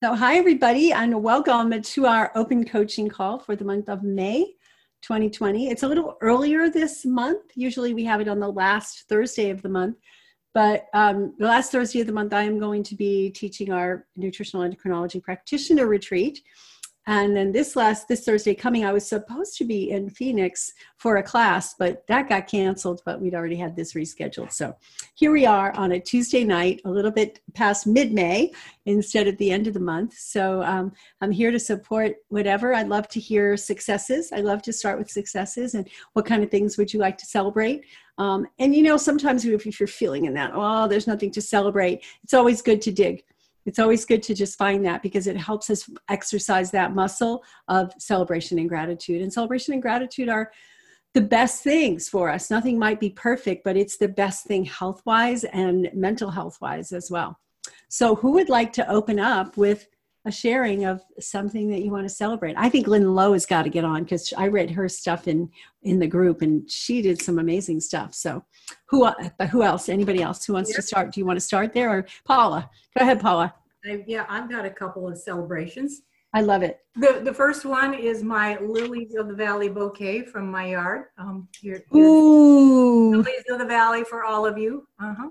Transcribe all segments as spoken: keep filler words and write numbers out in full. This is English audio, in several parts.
So hi, everybody, and welcome to our open coaching call for the month of May twenty twenty. It's a little earlier this month. Usually we have it on the last Thursday of the month, but um, the last Thursday of the month, I am going to be teaching our nutritional endocrinology practitioner retreat. And then this last, this Thursday coming, I was supposed to be in Phoenix for a class, but that got canceled, but we'd already had this rescheduled. So here we are on a Tuesday night, a little bit past mid-May instead of the end of the month. So um, I'm here to support whatever. I'd love to hear successes. I love to start with successes and what kind of things would you like to celebrate? Um, and you know, sometimes if, if you're feeling in that, oh, there's nothing to celebrate, it's always good to dig. It's always good to just find that because it helps us exercise that muscle of celebration and gratitude. And celebration and gratitude are the best things for us. Nothing might be perfect, but it's the best thing health-wise and mental health-wise as well. So who would like to open up with a sharing of something that you want to celebrate? I think Lynn Lowe has got to get on because I read her stuff in, in the group and she did some amazing stuff. So who, who else? Anybody else who wants Yes. to start? Do you want to start there or Paula? Go ahead, Paula. I, yeah, I've got a couple of celebrations. I love it. The the first one is my Lilies of the Valley bouquet from my yard. Um, here, here's Ooh. Lilies of the Valley for all of you. Uh-huh.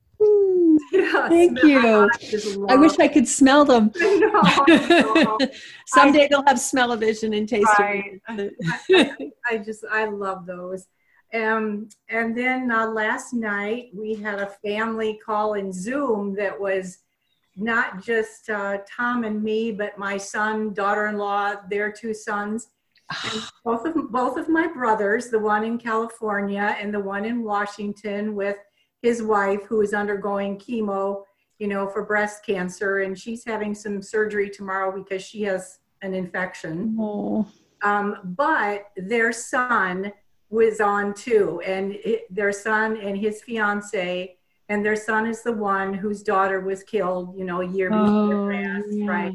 Ooh. Yeah, Thank smell- you. I just I wish love- I could smell them. I know, I know. Someday they'll have smell-o-vision and taste Right. of I, I just, I love those. Um, and then uh, last night we had a family call in Zoom that was not just uh, Tom and me, but my son, daughter-in-law, their two sons, and both of both of my brothers, the one in California and the one in Washington with his wife who is undergoing chemo, you know, for breast cancer, and she's having some surgery tomorrow because she has an infection. Oh. Um, but their son was on too, and it, their son and his fiance. And their son is the one whose daughter was killed, you know, a year before Oh, last, yeah. right?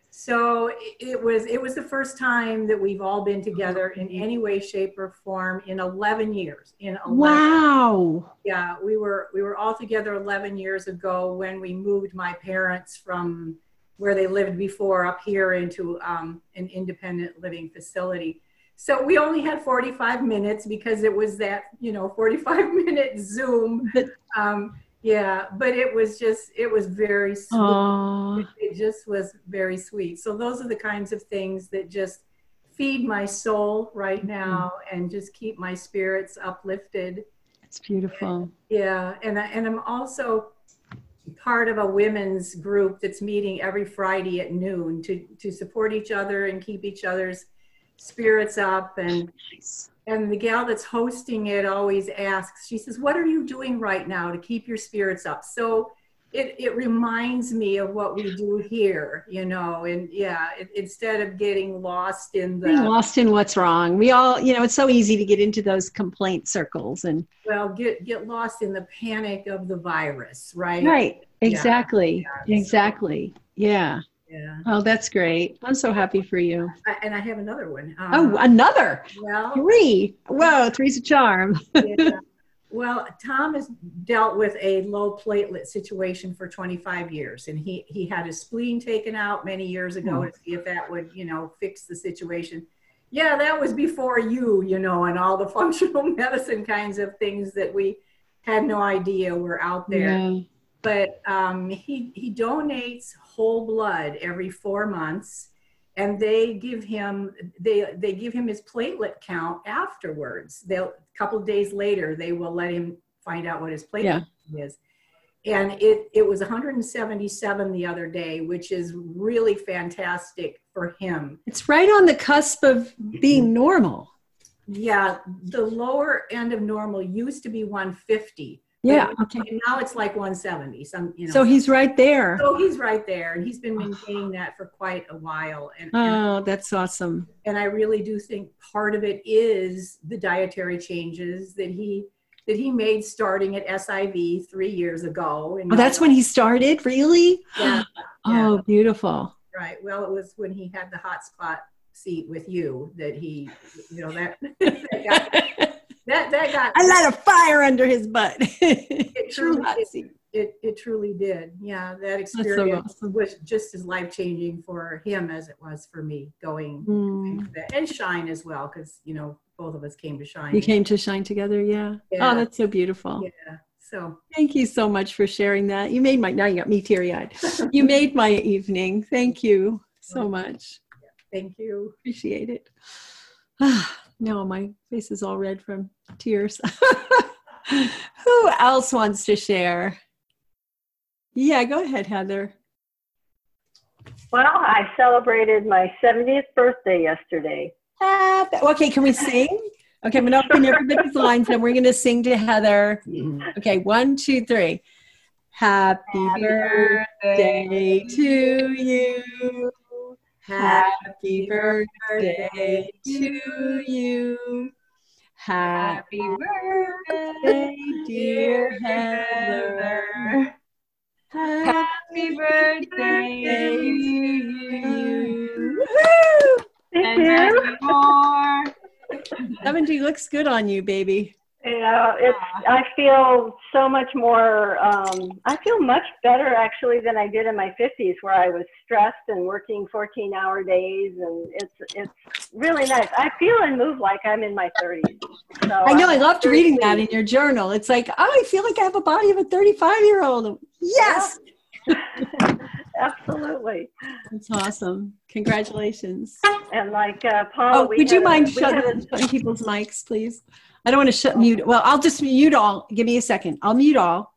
So it, it was it was the first time that we've all been together in any way, shape, or form in eleven years. In eleven, Wow. yeah, we were we were all together eleven years ago when we moved my parents from where they lived before up here into um, an independent living facility. So we only had forty-five minutes because it was that, you know, forty-five minute Zoom. But, Um, yeah, but it was just, it was very sweet. oh, It, it just was very sweet. So those are the kinds of things that just feed my soul right now and just keep my spirits uplifted. it's beautiful. Yeah, and, I, and I'm also part of a women's group that's meeting every Friday at noon to, to support each other and keep each other's spirits up. And Nice. And the gal that's hosting it always asks, she says, what are you doing right now to keep your spirits up? So it, it reminds me of what we do here, you know, and yeah, it, instead of getting lost in the, Being lost in what's wrong. We all, you know, it's so easy to get into those complaint circles and well, get, get lost in the panic of the virus, right? right. Exactly. Yeah. Exactly. Yeah. Yeah. Oh, that's great. I'm so happy for you. I, and I have another one. Um, Oh, another well, three. Whoa, three's a charm. yeah. Well, Tom has dealt with a low platelet situation for twenty-five years, and he, he had his spleen taken out many years ago Hmm. to see if that would, you know, fix the situation. Yeah, that was before you, you know, and all the functional medicine kinds of things that we had no idea were out there. Yeah. But um, he, he donates whole blood every four months. And they give him they they give him his platelet count afterwards. They'll a couple of days later they will let him find out what his platelet Yeah. count is. And it it was one hundred seventy-seven the other day, which is really fantastic for him. It's right on the cusp of being normal. Yeah, the lower end of normal used to be one fifty. Yeah. But Okay. now it's like one seventy. Some you know. So he's right there. So he's right there, and he's been maintaining that for quite a while. And, and Oh, that's awesome. And I really do think part of it is the dietary changes that he that he made starting at S I V three years ago. And Oh, that's when he started? Really? Yeah. Oh, beautiful. Right. Well, it was when he had the hot spot seat with you that he, you know, that that got, that, that got I light a fire under his butt. it True truly, hot it, seat. it, it truly did. Yeah, that That's so experience awesome. was just as life-changing for him as it was for me going, going Mm. to that. And Shine as well, because, you know, both of us came to Shine. You came to Shine together, yeah. Yeah. Oh, that's so beautiful. Yeah. So thank you so much for sharing that. You made my, now you got me teary-eyed. You made my evening. Thank you so much. thank you. Appreciate it. No, my face is all red from tears. Who else wants to share? Yeah, go ahead, Heather. Well, I celebrated my seventieth birthday yesterday. Uh, okay, can we sing? Okay, I'm going to open everybody's lines and we're going to sing to Heather. Okay, one, two, three. Happy, Happy birthday, birthday to you. Happy birthday to you. Happy birthday, dear Heather. Happy birthday to you. Thank you. More. seventy looks good on you, baby. You know, it's, I feel so much more, um, I feel much better actually than I did in my fifties, where I was stressed and working fourteen hour days, and it's, it's really nice. I feel and move like I'm in my thirties. So I know, I'm I loved very reading pleased. that in your journal. It's like, oh, I feel like I have a body of a thirty-five year old. Yes. Yeah. Absolutely. That's awesome. Congratulations. And like uh, Paul, Oh, we would you had a- mind we shutting, had a- shutting people's mics, please? I don't want to shut mute. Well, I'll just mute all. Give me a second. I'll mute all.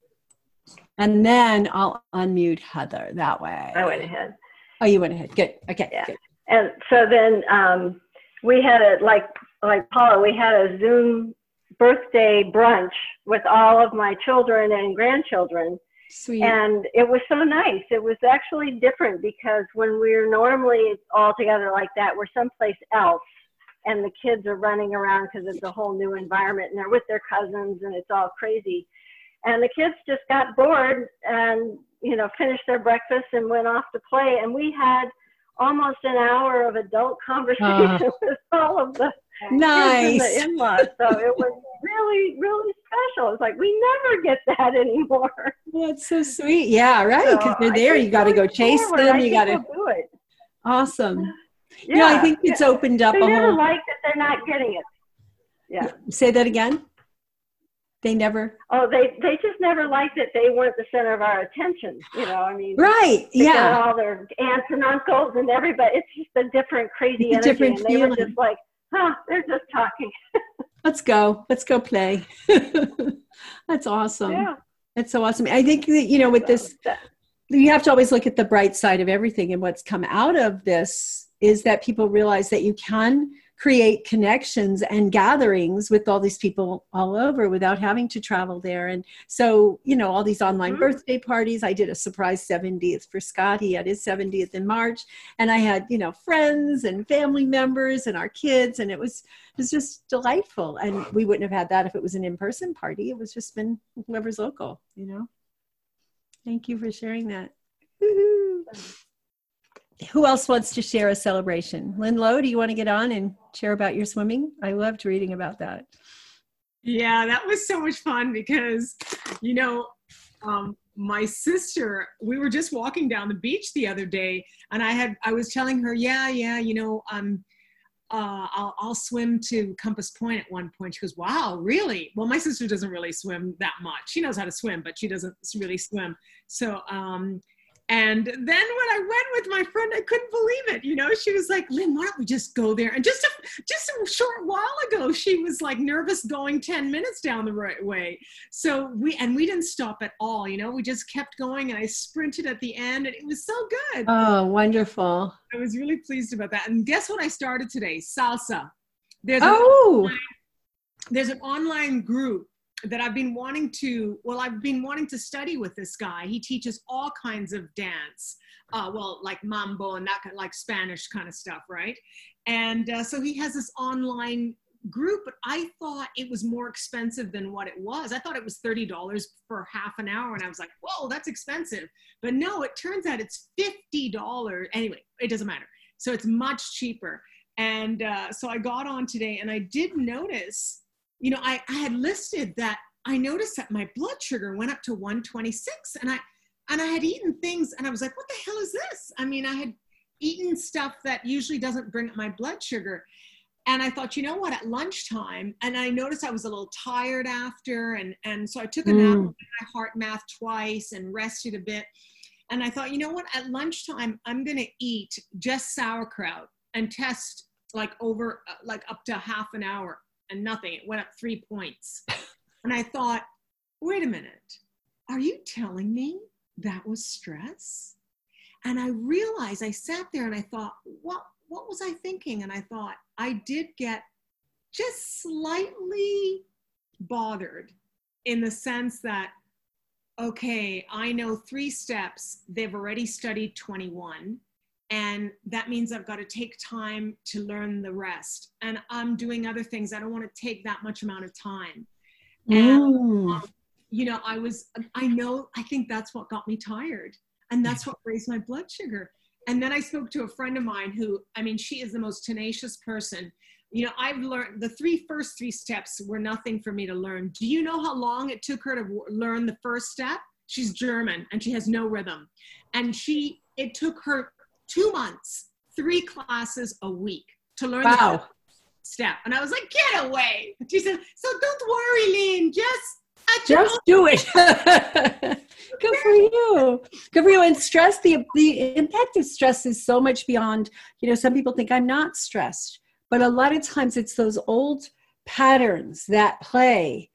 And then I'll unmute Heather that way. I went ahead. Oh, you went ahead. Good. Okay. Yeah. Good. And so then um, we had a, like, like Paula, we had a Zoom birthday brunch with all of my children and grandchildren. Sweet. And it was so nice. It was actually different because when we're normally all together like that, we're someplace else and the kids are running around because it's a whole new environment and they're with their cousins and it's all crazy. And the kids just got bored and, you know, finished their breakfast and went off to play. And we had almost an hour of adult conversation uh, with all of the nice. kids and the in-laws. So it was really, really special. It's like, we never get that anymore. That's so sweet. Yeah, right. Because so they're there. You got to go chase forward. them. I you got to do it. Awesome. Yeah. Yeah, I think it's yeah. opened up they a never whole. like that they're not getting it. Yeah. Say that again. They never. Oh, they they just never liked that they weren't the center of our attention. You know, I mean. Right. They yeah. got all their aunts and uncles and everybody. It's just a different, crazy it's energy. Different and they feeling. were just like, huh, they're just talking. Let's go. Let's go play. That's awesome. Yeah. That's so awesome. I think that, you know, with this, you have to always look at the bright side of everything. And what's come out of this is that people realize that you can create connections and gatherings with all these people all over without having to travel there. And so, you know, all these online mm-hmm. birthday parties. I did a surprise seventieth for Scotty at his seventieth in March. And I had, you know, friends and family members and our kids. And it was, it was just delightful. And we wouldn't have had that if it was an in-person party. It was just been whoever's local, you know. Thank you for sharing that. Woo-hoo. Who else wants to share a celebration? Lynn Lowe, do you want to get on and share about your swimming? I loved reading about that. Yeah, that was so much fun because, you know, um, my sister, we were just walking down the beach the other day and I had, I was telling her, yeah, yeah, you know, um, uh, I'll, I'll swim to Compass Point at one point. She goes, wow, really? Well, my sister doesn't really swim that much. She knows how to swim, but she doesn't really swim. So, um, and then when I went with my friend, I couldn't believe it. You know, she was like, Lynn, why don't we just go there? And just a, just a short while ago, she was like nervous going ten minutes down the right way. So we, and we didn't stop at all. You know, we just kept going and I sprinted at the end and it was so good. Oh, wonderful. I was really pleased about that. And guess what I started today? Salsa. There's oh, an online, there's an online group that I've been wanting to, well, I've been wanting to study with this guy. He teaches all kinds of dance, uh, well, like mambo and that kind of, like Spanish kind of stuff, right? And uh, so he has this online group, but I thought it was more expensive than what it was. I thought it was thirty dollars for half an hour, and I was like, whoa, that's expensive. But no, it turns out it's fifty dollars. Anyway, it doesn't matter. So it's much cheaper. And uh, so I got on today, and I did notice, you know, I, I had listed that I noticed that my blood sugar went up to one twenty-six, and I, and I had eaten things, and I was like, what the hell is this? I mean, I had eaten stuff that usually doesn't bring up my blood sugar. And I thought, you know what, at lunchtime, and I noticed I was a little tired after, and, and so I took a Mm. nap, did my heart math twice and rested a bit. And I thought, you know what, at lunchtime, I'm going to eat just sauerkraut and test like over, uh, like up to half an hour and nothing. It went up three points. And I thought, wait a minute, are you telling me that was stress? And I realized, I sat there and I thought, what, what was I thinking? And I thought, I did get just slightly bothered in the sense that, okay, I know three steps, they've already studied twenty-one, and that means I've got to take time to learn the rest. And I'm doing other things. I don't want to take that much amount of time. And, Mm. um, you know, I was, I know, I think that's what got me tired. And that's what raised my blood sugar. And then I spoke to a friend of mine who, I mean, she is the most tenacious person. You know, I've learned the three first three steps were nothing for me to learn. Do you know how long it took her to w- learn the first step? She's German and she has no rhythm. And she, it took her two months, three classes a week to learn the Wow. first step. And I was like, get away. She said, so don't worry, Lynn, just, at your Just do it. Good for you. Good for you. And stress, the, the impact of stress is so much beyond, you know, some people think I'm not stressed, but a lot of times it's those old patterns that play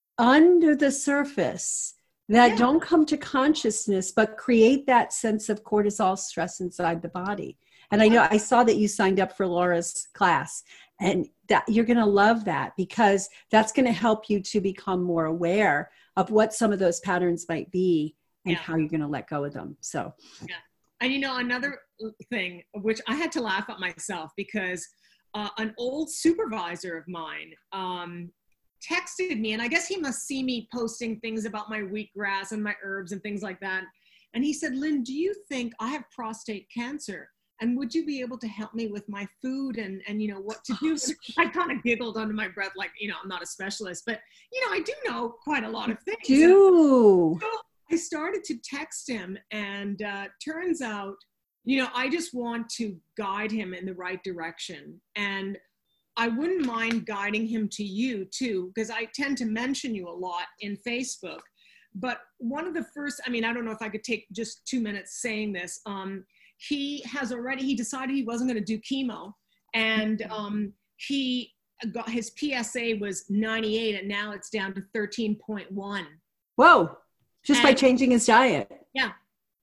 under the surface that Yeah. don't come to consciousness, but create that sense of cortisol stress inside the body. And I know I saw that you signed up for Laura's class, and that you're going to love that because that's going to help you to become more aware of what some of those patterns might be and Yeah. how you're going to let go of them. So, And you know, another thing, which I had to laugh at myself because uh, an old supervisor of mine um, texted me, and I guess he must see me posting things about my wheatgrass and my herbs and things like that. And he said, Lynn, do you think I have prostate cancer? And would you be able to help me with my food and, and you know, what to do? And I kind of giggled under my breath, like, you know, I'm not a specialist, but, you know, I do know quite a lot of things. do. So I started to text him, and uh, turns out, you know, I just want to guide him in the right direction. And I wouldn't mind guiding him to you too, because I tend to mention you a lot in Facebook. But one of the first, I mean, I don't know if I could take just two minutes saying this. Um, he has already, he decided he wasn't going to do chemo. And um, he got, his P S A was ninety-eight, and now it's down to thirteen point one. Whoa. Just by And- changing his diet. Yeah.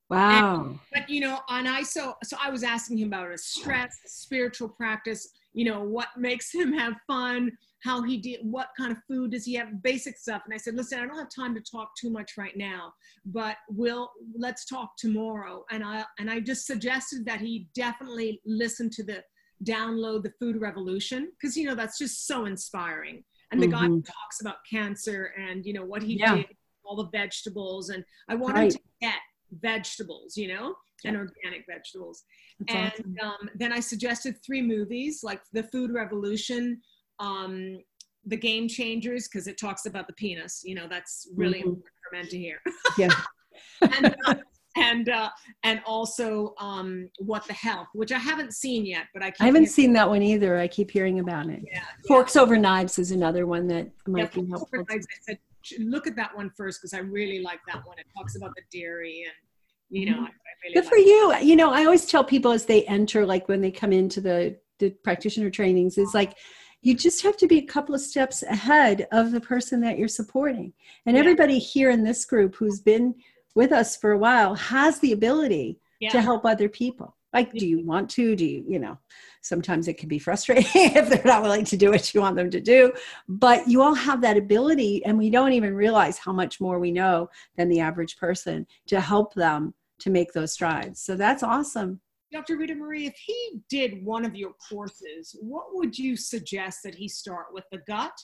Wow. But, you know, and I, so, so I was asking him about his stress, spiritual practice, you know, what makes him have fun, how he did, what kind of food does he have, basic stuff. And I said, listen, I don't have time to talk too much right now, but we'll, let's talk tomorrow. And I, and I just suggested that he definitely listen to the, download the Food Revolution, because, you know, that's just so inspiring. And the guy Mhm. talks about cancer and, you know, what he Yeah. did, all the vegetables. And I want Right. him to get vegetables, you know, and organic vegetables. That's And awesome. um, then I suggested three movies, like The Food Revolution, um, The Game Changers, because it talks about the penis. You know, that's really Mhm. important for men to hear. Yeah. and uh, and, uh, and also um, What the Health, which I haven't seen yet, but I keep I haven't hearing- seen that one either. I keep hearing about it. Yeah, Forks Over Knives is another one that yeah, might be Forks helpful. Over Knives, I said, look at that one first, because I really like that one. It talks about the dairy and, you know, I, I really Good like for you. You know, I always tell people as they enter, like when they come into the, the practitioner trainings, is like, you just have to be a couple of steps ahead of the person that you're supporting. And Yeah. everybody here in this group who's been with us for a while has the ability Yeah. to help other people. Like, do you want to? Do you, you know, sometimes it can be frustrating if they're not willing to do what you want them to do. But you all have that ability, and we don't even realize how much more we know than the average person to help them to make those strides. So that's awesome. Doctor Rita Marie, if he did one of your courses, what would you suggest that he start with? The gut?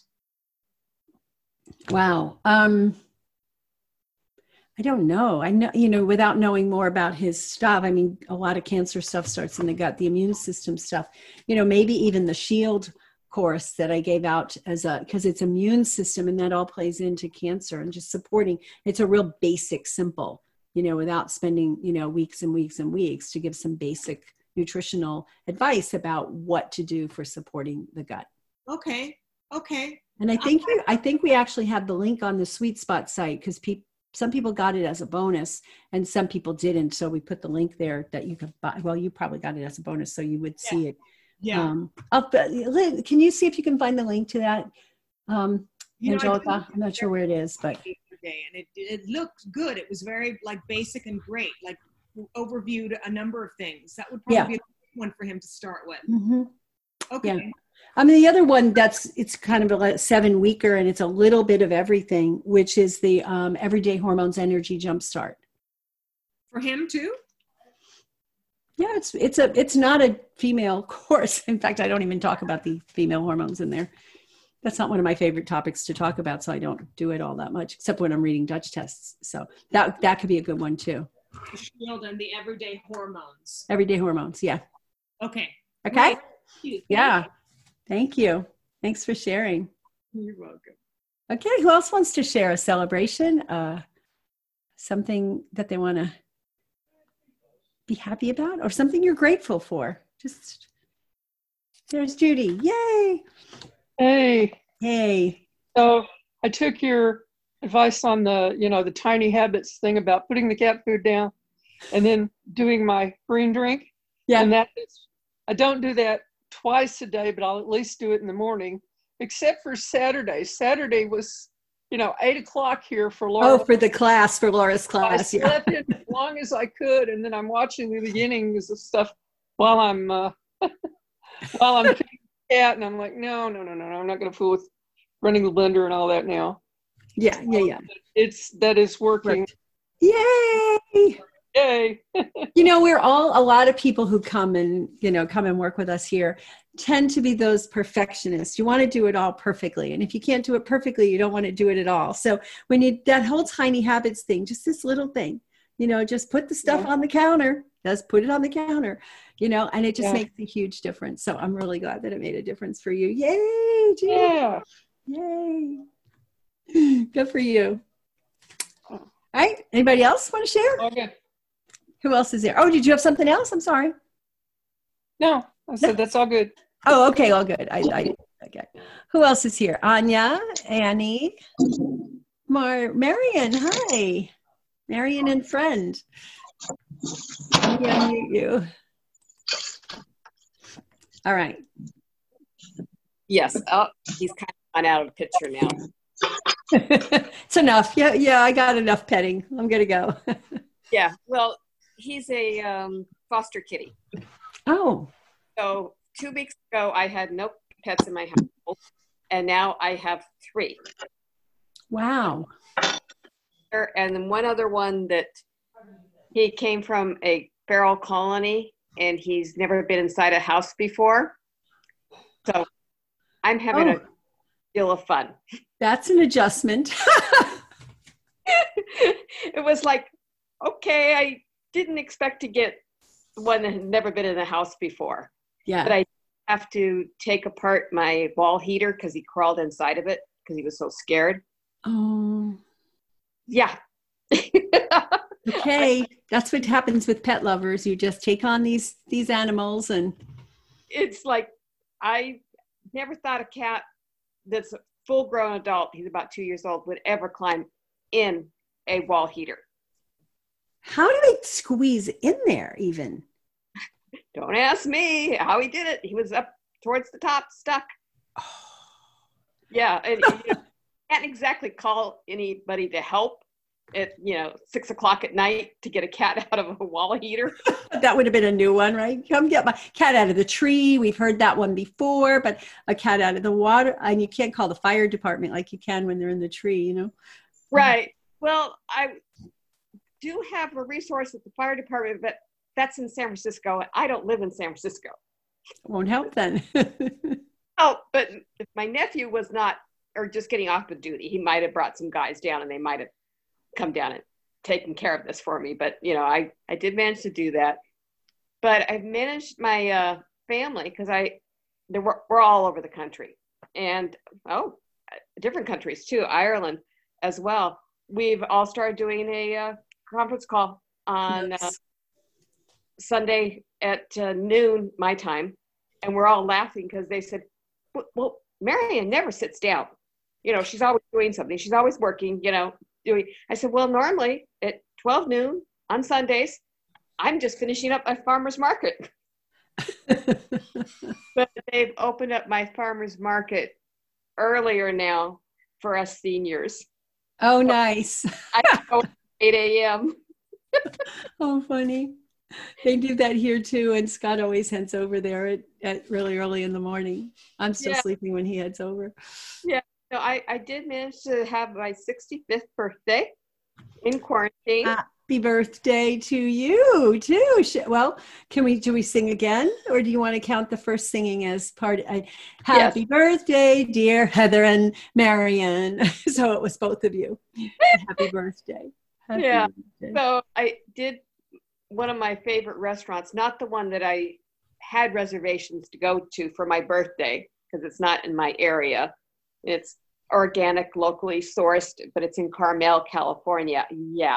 Wow. Um, I don't know. I know, you know, without knowing more about his stuff, I mean, a lot of cancer stuff starts in the gut, the immune system stuff, you know, maybe even the shield course that I gave out as a, because it's immune system and that all plays into cancer and just supporting. It's a real basic, simple, you know, without spending, you know, weeks and weeks and weeks, to give some basic nutritional advice about what to do for supporting the gut. Okay. Okay. And I think you, I think we actually have the link on the Sweet Spot site, because people, some people got it as a bonus and some people didn't. So we put the link there that you could buy. Well, you probably got it as a bonus, so you would see yeah. it. Yeah. Um, I'll, can you see if you can find the link to that, um, you know, Angelica? I'm not sure where it is, but. And it, it looked good. It was very like basic and great, like overviewed a number of things. That would probably Yeah. be a good one for him to start with. Mm-hmm. Okay. Yeah. I mean, the other one that's, it's kind of a seven weeker and it's a little bit of everything, which is the um, Everyday Hormones Energy Jumpstart. For him too? Yeah, it's, it's a, it's not a female course. In fact, I don't even talk about the female hormones in there. That's not one of my favorite topics to talk about. So I don't do it all that much, except when I'm reading Dutch tests. So that, that could be a good one too. The Shield and the Everyday Hormones. Everyday Hormones. Yeah. Okay. Okay. Thank you. Yeah. Thank you. Thanks for sharing. You're welcome. Okay. Who else wants to share a celebration? Uh, something that they want to be happy about, or something you're grateful for? Just, there's Judy. Yay. Hey. Hey. So I took your advice on the, you know, the tiny habits thing about putting the cat food down and then doing my green drink. Yeah. And that is, I don't do that twice a day, but I'll at least do it in the morning, except for Saturday. Saturday was, you know, eight o'clock here for Laura. Oh, for the class, for Laura's class. I Yeah. slept in as long as I could, and then I'm watching the beginnings of stuff while I'm uh, while I'm feeding the cat, and I'm like, no, no, no, no, no, I'm not going to fool with running the blender and all that now. Yeah. Yeah. Yeah. It's that is working. Worked. Yay. Yay. You know, we're all, a lot of people who come and, you know, come and work with us here tend to be those perfectionists. You want to do it all perfectly. And if you can't do it perfectly, you don't want to do it at all. So when you, that whole tiny habits thing, just this little thing, you know, just put the stuff Yeah. on the counter, just put it on the counter, you know, and it just Yeah. makes a huge difference. So I'm really glad that it made a difference for you. Yay. Gee. Yeah. Yay. Good for you. All right. Anybody else want to share? Okay. Who else is there? Oh, did you have something else? I'm sorry. No, I said that's all good. Oh, okay. All good. I, I, okay. Who else is here? Anya, Annie, Mar, Marion. Hi. Marion and friend. Let me unmute you. All right. Yes. Oh, he's kind of gone out of the picture now. It's enough. Yeah. Yeah. I got enough petting. I'm going to go. Yeah. Well, he's a um, foster kitty. Oh. So two weeks ago, I had no pets in my house, and now I have three. Wow. And then one other one that he came from a feral colony, and he's never been inside a house before. So I'm having Oh. a deal of fun. That's an adjustment. It was like, okay, I didn't expect to get one that had never been in a house before. Yeah. But I have to take apart my wall heater because he crawled inside of it because he was so scared. Oh. Yeah. Okay. That's what happens with pet lovers. You just take on these these animals and It's like, I never thought a cat that's a full grown adult, he's about two years old, would ever climb in a wall heater. how do they squeeze in there even? Don't ask me how he did it. He was up towards the top, stuck. Yeah, and you know, can't exactly call anybody to help at, you know, six o'clock at night to get a cat out of a wall heater. That would have been a new one, right? Come get my cat out of the tree. We've heard that one before, but a cat out of the water, and you can't call the fire department like you can when they're in the tree, you know? Right. Well, I do have a resource at the fire department, but that's in San Francisco. I don't live in San Francisco. Won't help then. Oh, but if my nephew was not, or just getting off of duty, he might have brought some guys down and they might have come down and taken care of this for me. But, you know, I, I did manage to do that. But I've managed my uh, family because I, they were, we're all over the country, and oh, different countries too, Ireland as well. We've all started doing a uh, conference call on Yes. uh, Sunday at uh, noon my time, and we're all laughing because they said, well, well, Marian never sits down. You know, she's always doing something. She's always working, you know, doing. I said, well, normally at twelve noon on Sundays, I'm just finishing up my farmer's market. But they've opened up my farmer's market earlier now for us seniors. Oh, nice. I go at eight a.m. Oh, funny. They do that here too, and Scott always heads over there at, at really early in the morning. I'm still Yeah. sleeping when he heads over. Yeah, so I, I did manage to have my sixty-fifth birthday in quarantine. Happy birthday to you too. Sh- Well, can we do we sing again, or do you want to count the first singing as part? Uh, Happy birthday, dear Heather and Marian. So it was both of you. Happy birthday. Happy Yeah. birthday. So I did one of my favorite restaurants, not the one that I had reservations to go to for my birthday, because it's not in my area. It's organic, locally sourced, but it's in Carmel, California. Yeah.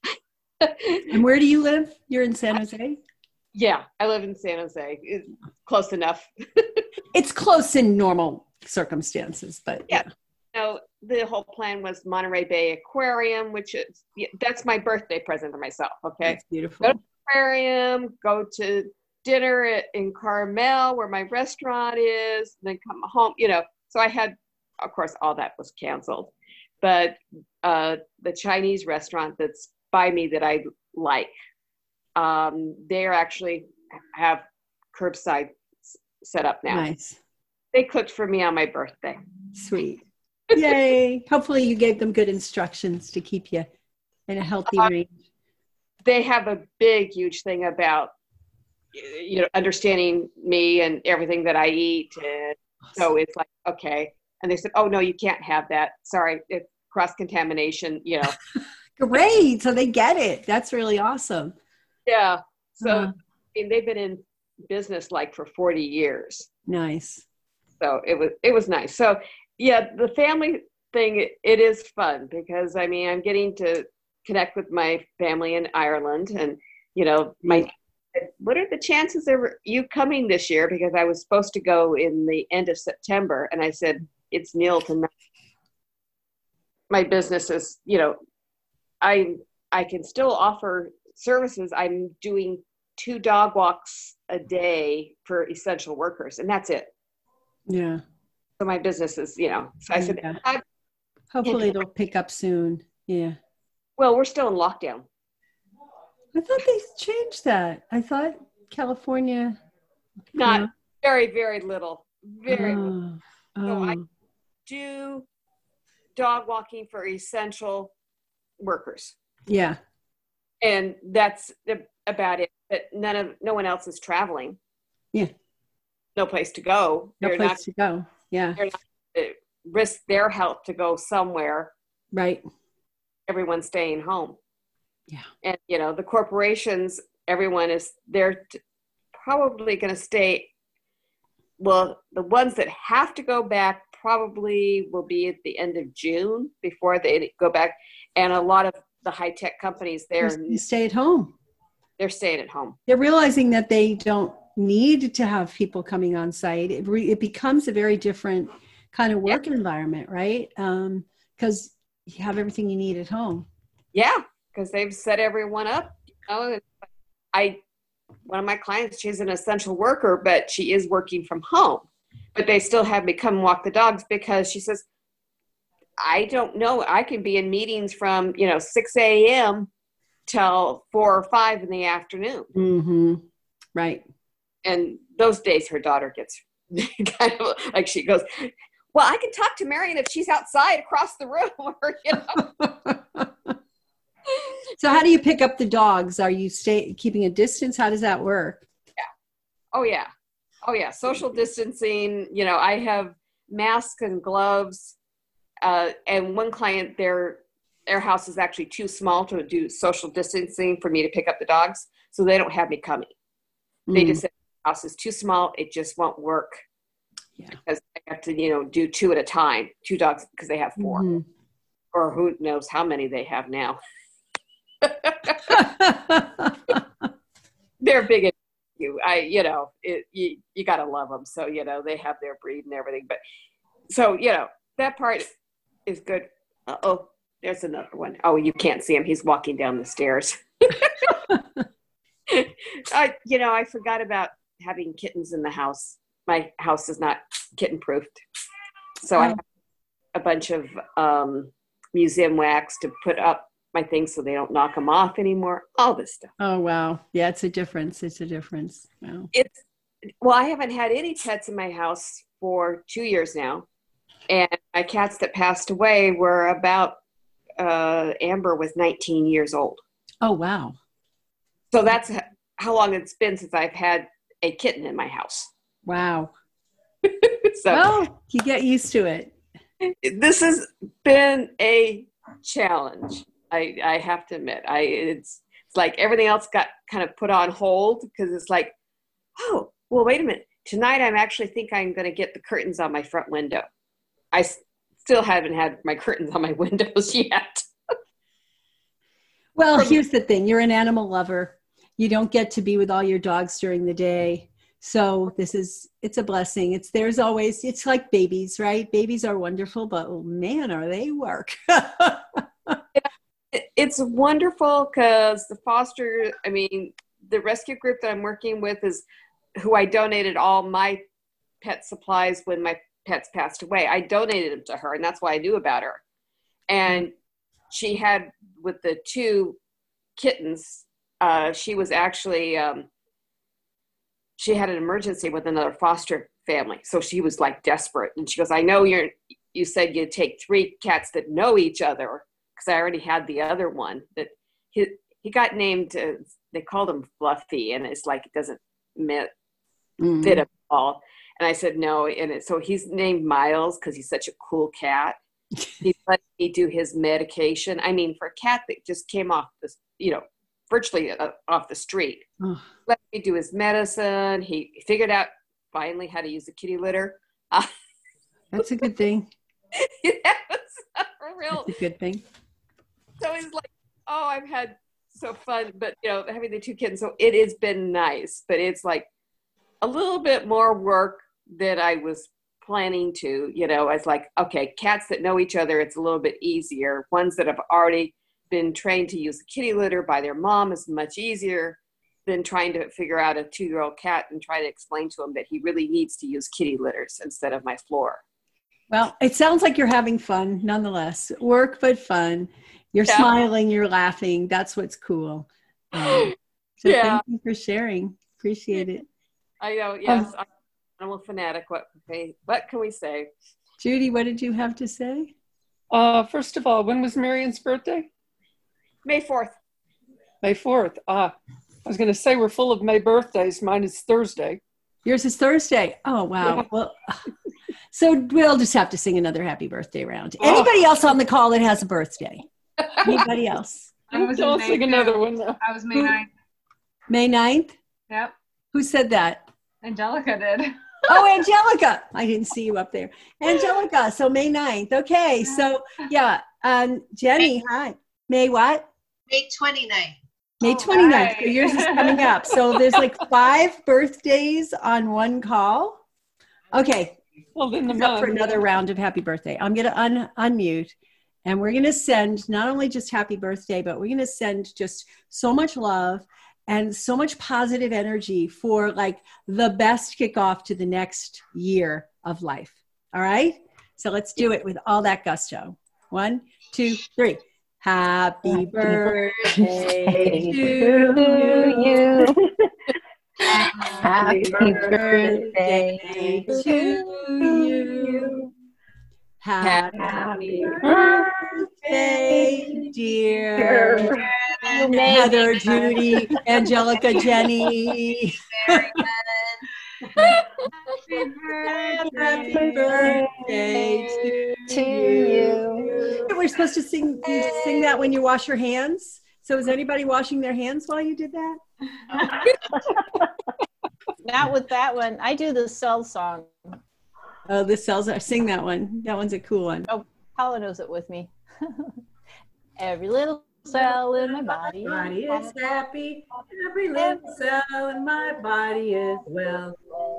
And where do you live? You're in San Jose? Yeah, I live in San Jose. It's close enough. It's close in normal circumstances, but Yeah. So the whole plan was Monterey Bay Aquarium, which is, yeah, that's my birthday present for myself. Okay. It's beautiful. Go to the aquarium, go to dinner at, in Carmel where my restaurant is, and then come home, you know. So I had, of course, all that was canceled. But uh, the Chinese restaurant that's by me that I like, um, they are actually have curbside s- set up now. Nice. They cooked for me on my birthday. Sweet. Yay. Hopefully you gave them good instructions to keep you in a healthy Uh, range. They have a big, huge thing about, you know, understanding me and everything that I eat. And so it's like, okay. And they said, oh, no, you can't have that. Sorry, it's cross-contamination, you know. Great. So they get it. That's really awesome. Yeah. So Uh, I mean, they've been in business like for forty years. nice. So it was, it was nice. So yeah, the family thing, it, it is fun because I mean, I'm getting to connect with my family in Ireland, and, you know, my, what are the chances of you coming this year? Because I was supposed to go in the end of September, and I said, it's nil to nothing. My business is, you know, I, I can still offer services. I'm doing two dog walks a day for essential workers, and that's it. Yeah. So my business is, you know, so I said, Yeah. I, Hopefully it'll pick up soon. Yeah. well, we're still in lockdown. I thought they changed that. I thought California. Not Yeah. very, very little. Very little. Oh, So I oh. do dog walking for essential workers. Yeah. And that's the- about it. But none of, no one else is traveling. Yeah. No place to go. No They're place not, to go. Yeah. they're not uh, risk their health to go somewhere. Right. Everyone's staying home. Yeah. And, you know, the corporations, everyone is, they're t- probably going to stay. Well, the ones that have to go back probably will be at the end of June before they go back. And a lot of the high-tech companies, they're, You stay at home. they're staying at home. They're realizing that they don't need to have people coming on site. It, re, it becomes a very different kind of work environment, right? Um, because you have everything you need at home. Yeah, because they've set everyone up. You know, I, one of my clients, she's an essential worker, but she is working from home. But they still have me come walk the dogs because she says, I don't know. I can be in meetings from, you know, six a.m. till four or five in the afternoon. Mm-hmm. Right. And those days her daughter gets kind of like, she goes, well, I can talk to Marian if she's outside across the room. Or, you know. So how do you pick up the dogs? Are you stay keeping a distance? How does that work? Yeah. Oh, yeah. Oh, yeah. Social distancing. You know, I have masks and gloves. Uh, and one client, their their house is actually too small to do social distancing for me to pick up the dogs. So they don't have me coming. They Mm. just said, the house is too small. It just won't work. Yeah. Because I have to, you know, do two at a time, two dogs because they have four, Mm-hmm. or who knows how many they have now. They're big. And you, I, you know, it, you, you got to love them. So, you know, they have their breed and everything. But so, you know, that part is good. Uh-oh, there's another one. Oh, you can't see him. He's walking down the stairs. I, you know, I forgot about having kittens in the house. My house is not kitten proofed. So Oh. I have a bunch of um, museum wax to put up my things so they don't knock them off anymore. All this stuff. Oh, wow. Yeah, it's a difference. It's a difference. Wow. It's, well, I haven't had any pets in my house for two years now. And my cats that passed away were about, uh, Amber was nineteen years old. Oh, wow. So that's how long it's been since I've had a kitten in my house. Wow. So Well, you get used to it. this has been a challenge. I, I have to admit, I it's it's like everything else got kind of put on hold because it's like, oh, well, wait a minute. Tonight, I'm actually think I'm going to get the curtains on my front window. I s- still haven't had my curtains on my windows yet. Well, here's the thing. You're an animal lover. You don't get to be with all your dogs during the day. So this is, it's a blessing. It's, there's always, it's like babies, right? Babies are wonderful, but oh, man, are they work. It- It's wonderful because the foster, I mean, the rescue group that I'm working with is who I donated all my pet supplies when my pets passed away. I donated them to her, and that's why I knew about her. And she had, with the two kittens, uh, she was actually, um, she had an emergency with another foster family. So she was like desperate. And she goes, I know you're, you said you'd take three cats that know each other. Because I already had the other one that he he got named. Uh, they called him Fluffy, and it's like it doesn't fit Mm. fit him at all. And I said no, and it, so he's named Miles because he's such a cool cat. He let me do his medication. I mean, for a cat that just came off the, you know, virtually uh, off the street, Oh, let me do his medicine. He figured out finally how to use the kitty litter. Uh, that's a good thing. that was a real. That's a good thing. So it's like, oh, I've had so fun, but you know, having the two kittens, so it has been nice, but it's like a little bit more work than I was planning to. You know, it's like, okay, cats that know each other, it's a little bit easier. Ones that have already been trained to use the kitty litter by their mom is much easier than trying to figure out a two-year-old cat and try to explain to him that he really needs to use kitty litters instead of my floor. Well, it sounds like you're having fun nonetheless. Work, but fun. You're Yeah. smiling, you're laughing. That's what's cool. Um, so Yeah. thank you for sharing. Appreciate it. I know, yes, I'm I'm a fanatic. What, what can we say? Judy, what did you have to say? Uh, first of all, when was Marion's birthday? May fourth. May fourth. Ah, I was going to say we're full of May birthdays. Mine is Thursday. Yours is Thursday. Oh, wow. Yeah. Well, so we'll just have to sing another happy birthday round. Oh. Anybody else on the call that has a birthday? Anybody else? I was in Don't May sing too. another one now. I was May ninth. May ninth? Yep. Who said that? Angelica did. Oh, Angelica. I didn't see you up there. Angelica. So May ninth. Okay. So yeah. Um, Jenny, hi. May what? May twenty-ninth. May All twenty-ninth. So right. yours is coming up. So there's like five birthdays on one call. Okay. Well, then the Who's up for month. another round of happy birthday. I'm going to un- unmute and we're going to send not only just happy birthday, but we're going to send just so much love and so much positive energy for like the best kickoff to the next year of life. All right. So let's do it with all that gusto. One, two, three. Happy birthday to you. Happy birthday to you. Happy birthday, dear Heather, Judy, Angelica, Jenny. Happy birthday to you. We're supposed to sing sing that when you wash your hands. So is anybody washing their hands while you did that? Not with that one. I do the cell song. Oh, the cells are, sing that one. That one's a cool one. Oh, Paula knows it with me. Every little cell in my body, body is happy. Every little cell in my body is well.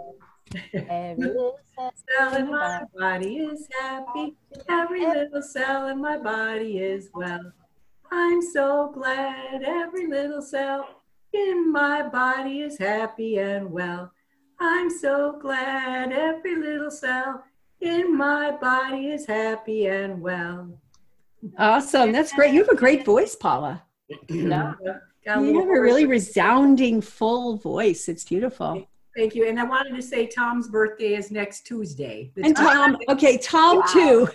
Every little Cell in my body is happy. Every little cell in my body is well. I'm so glad every little cell in my body is happy and well. I'm so glad every little cell in my body is happy and well. Awesome. That's great. You have a great voice, Paula. Yeah. You have a really resounding, full voice. It's beautiful. Thank you. And I wanted to say Tom's birthday is next Tuesday. The And Tom, okay, Tom too.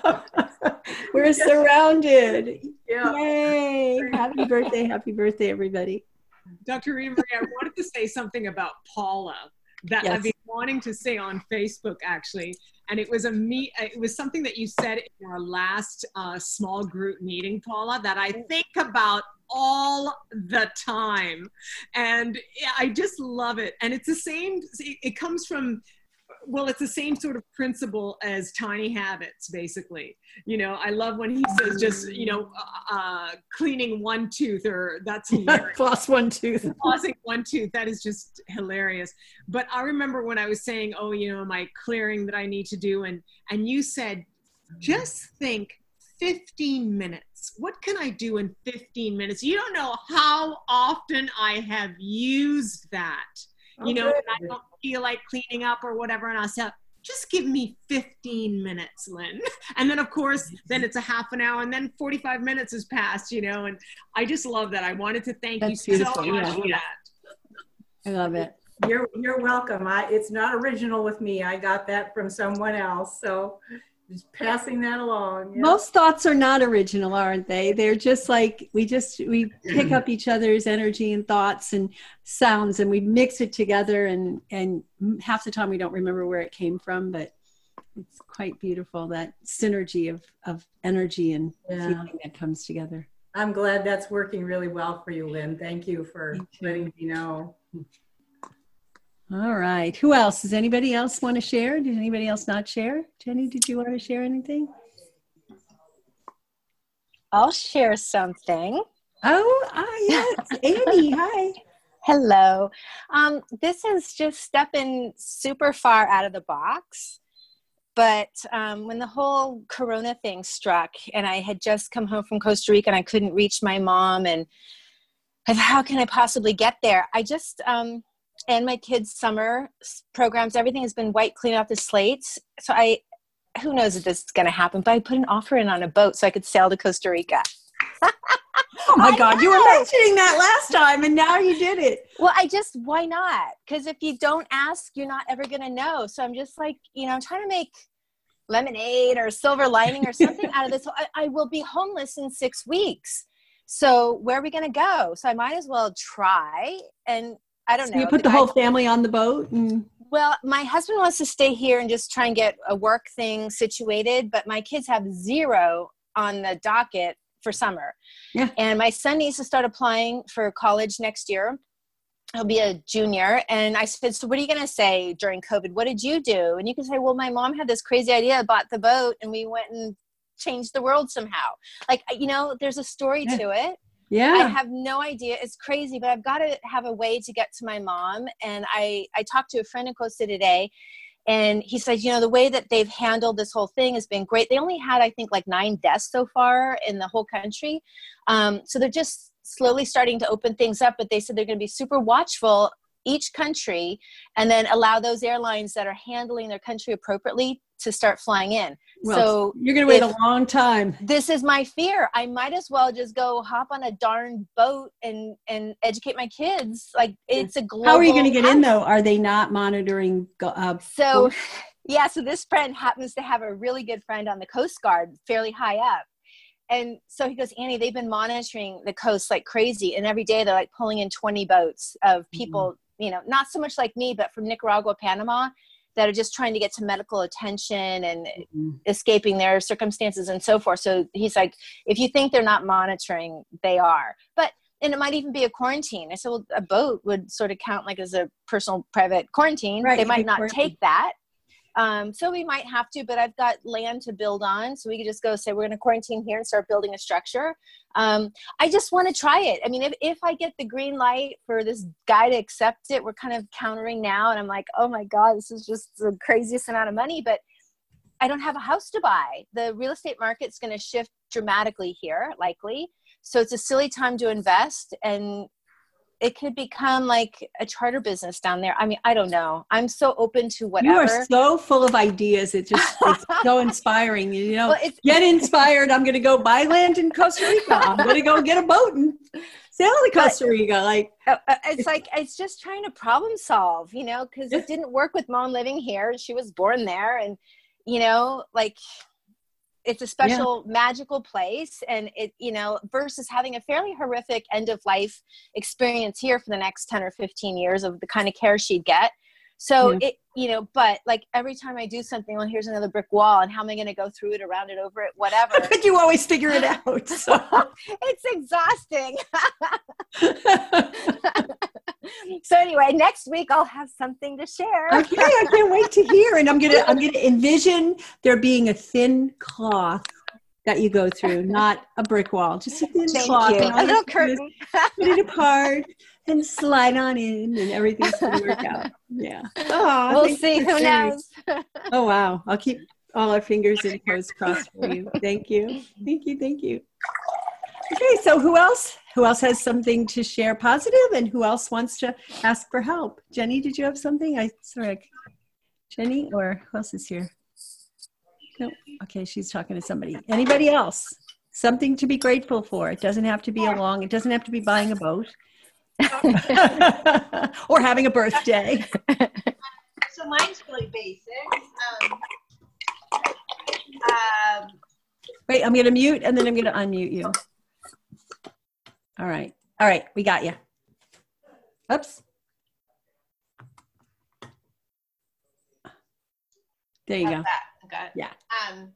We're surrounded. Yeah. Yay. Happy birthday. Happy birthday, everybody. Doctor Rita Marie, I wanted to say something about Paula that Yes. I've been wanting to say on Facebook, actually. And it was a me. It was something that you said in our last uh, small group meeting, Paula, that I think about all the time. And I just love it. And it's the same, it comes from, well, it's the same sort of principle as Tiny Habits, basically. You know, I love when he says just, you know, uh, cleaning one tooth, or that's hilarious. Floss one tooth. Flossing one tooth, that is just hilarious. But I remember when I was saying, oh, you know, my clearing that I need to do, and and you said, just think fifteen minutes. What can I do in fifteen minutes? You don't know how often I have used that. You know, Okay. and I don't feel like cleaning up or whatever, and I'll say, just give me fifteen minutes, Lynn. And then, of course, then it's a half an hour, and then forty-five minutes has passed, you know, and I just love that. I wanted to thank That's you so beautiful, much yeah. for that. I love it. You're, you're welcome. I, it's not original with me. I got that from someone else. So just passing that along. Yeah. Most thoughts are not original, aren't they? They're just like, we just, we pick up each other's energy and thoughts and sounds, and we mix it together, and, and half the time we don't remember where it came from, but it's quite beautiful, that synergy of, of energy and Yeah. feeling that comes together. I'm glad that's working really well for you, Lynn. Thank you for Thank you. letting me know. All right. Who else? Does anybody else want to share? Did anybody else not share? Jenny, did you want to share anything? I'll share something. Oh, ah, yes. Amy, hi. Hello. Um, this is just stepping super far out of the box. But um, when the whole Corona thing struck, and I had just come home from Costa Rica and I couldn't reach my mom, and I thought, how can I possibly get there? I just, um, and my kids' summer programs, everything has been wiped clean off the slates. So I, who knows if this is going to happen, but I put an offer in on a boat so I could sail to Costa Rica. Oh my I God, you were know. mentioning that last time, and now you did it. Well, I just, why not? Because if you don't ask, you're not ever going to know. So I'm just like, you know, I'm trying to make lemonade or silver lining or something out of this. So I, I will be homeless in six weeks. So where are we going to go? So I might as well try. And I don't So know. you put the guy- whole family on the boat? And Well, my husband wants to stay here and just try and get a work thing situated, but my kids have zero on the docket for summer. Yeah. And my son needs to start applying for college next year. He'll be a junior. And I said, so what are you going to say during COVID? What did you do? And you can say, well, my mom had this crazy idea, bought the boat, and we went and changed the world somehow. Like, you know, there's a story Yeah. to it. yeah. I have no idea. It's crazy, but I've got to have a way to get to my mom. And I, I talked to a friend in Costa today, and he said, you know, the way that they've handled this whole thing has been great. They only had, I think, like nine deaths so far in the whole country. Um, so they're just slowly starting to open things up, but they said they're going to be super watchful each country, and then allow those airlines that are handling their country appropriately to start flying in. Well, so you're going to wait if- a long time. this is my fear. I might as well just go hop on a darn boat and, and educate my kids. Like, it's a global. How are you going to get in, house. though? Are they not monitoring? go- Uh, So, yeah, so this friend happens to have a really good friend on the Coast Guard, fairly high up. And so he goes, Annie, they've been monitoring the coast like crazy. And every day they're like pulling in twenty boats of people, mm-hmm. you know, not so much like me, but from Nicaragua, Panama, that are just trying to get to medical attention and mm-hmm. escaping their circumstances and so forth. So he's like, if you think they're not monitoring, they are. But, and it might even be a quarantine. I said, well, a boat would sort of count like as a personal private quarantine. Right, They you might could not quarantine. take that. Um, so we might have to, but I've got land to build on. So we could just go say, we're going to quarantine here and start building a structure. Um, I just want to try it. I mean, if, if I get the green light for this guy to accept it, we're kind of countering now. And I'm like, oh my God, this is just the craziest amount of money, but I don't have a house to buy. The real estate market's going to shift dramatically here, likely. So it's a silly time to invest, and it could become like a charter business down there. I mean, I don't know. I'm so open to whatever. You are so full of ideas. It just, it's so inspiring. You know, Well, it's- get inspired. I'm going to go buy land in Costa Rica. I'm going to go get a boat and sail to Costa Rica. Like, Uh, uh, it's like, it's just trying to problem solve, you know, because it didn't work with Mom living here. She was born there, and, you know, like, it's a special yeah. magical place, and it, you know, versus having a fairly horrific end of life experience here for the next ten or fifteen years of the kind of care she'd get. So yeah. it, you know, but like every time I do something, well, here's another brick wall, and how am I going to go through it, around it, over it, whatever. But you always figure it out. So. It's exhausting. So anyway, next week I'll have something to share. Okay, I can't wait to hear. And I'm gonna I'm gonna envision there being a thin cloth that you go through, not a brick wall, just a thin Thank cloth. you. And all A little you do is curtain. put it apart and slide on in, and everything's gonna work out. Yeah. Oh, we'll see. Who knows? Oh wow! I'll keep all our fingers and toes crossed for you. Thank you. Thank you. Thank you. Okay, so who else? Who else has something to share positive, and who else wants to ask for help? Jenny, did you have something? I sorry, Jenny, or who else is here? No. Okay, she's talking to somebody. Anybody else? Something to be grateful for. It doesn't have to be a long. It doesn't have to be buying a boat or having a birthday. So mine's really basic. Um, um, Wait, I'm going to mute, and then I'm going to unmute you. All right. All right. We got you. Oops. There you go. That. Okay. Yeah. Um,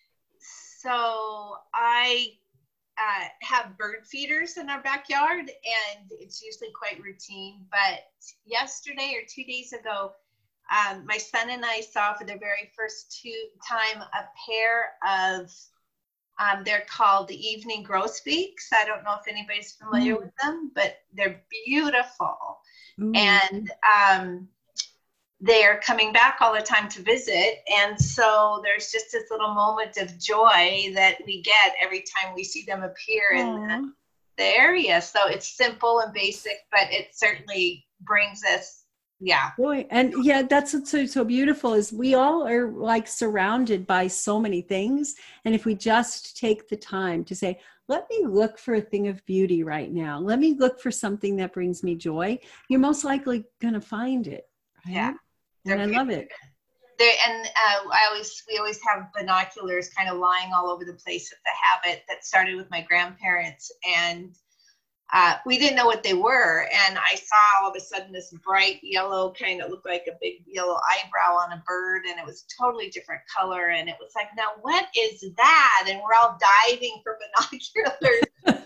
so I uh, have bird feeders in our backyard, and it's usually quite routine. But yesterday or two days ago, um, my son and I saw for the very first two time a pair of Um, they're called the evening grosbeaks. I don't know if anybody's familiar mm. with them, but they're beautiful. Mm. And um, they're coming back all the time to visit. And so there's just this little moment of joy that we get every time we see them appear Aww. in the, the area. So it's simple and basic, but it certainly brings us Yeah. Boy, and yeah, that's what's so, so beautiful is we all are like surrounded by so many things. And if we just take the time to say, let me look for a thing of beauty right now. Let me look for something that brings me joy. You're most likely going to find it. Right? Yeah. And I love it. There, and uh, I always, we always have binoculars kind of lying all over the place. It's a habit that started with my grandparents, and Uh, we didn't know what they were, and I saw all of a sudden this bright yellow kind of looked like a big yellow eyebrow on a bird, and it was totally different color, and it was like, now what is that? And we're all diving for binoculars.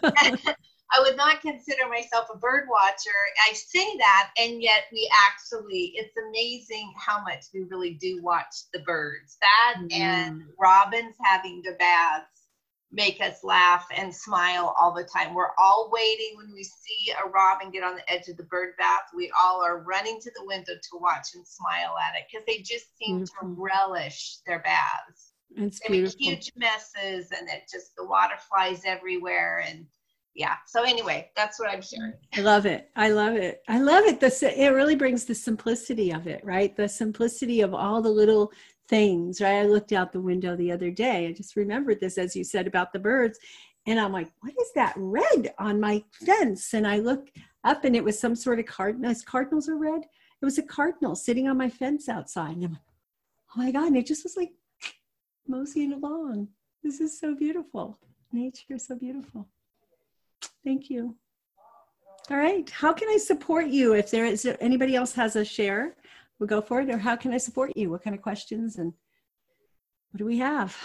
I would not consider myself a bird watcher. I say that, and yet we actually, it's amazing how much we really do watch the birds. That mm. and robins having the baths make us laugh and smile all the time. We're all waiting when we see a robin get on the edge of the bird bath. We all are running to the window to watch and smile at it because they just seem beautiful. to relish their baths. It's they beautiful. make huge messes, and it just, the water flies everywhere. And yeah, so anyway, that's what I'm sharing. I love it. I love it. I love it. This, it really brings the simplicity of it, right? The simplicity of all the little things, right? I looked out the window the other day. I just remembered this, as you said, about the birds. And I'm like, what is that red on my fence? And I look up, and it was some sort of cardinal. As cardinals are red, it was a cardinal sitting on my fence outside. And I'm like, oh my God. And it just was like moseying along. This is so beautiful. Nature is so beautiful. Thank you. All right. How can I support you? If there is anybody else has a share, we'll go for it. Or how can I support you? What kind of questions and what do we have?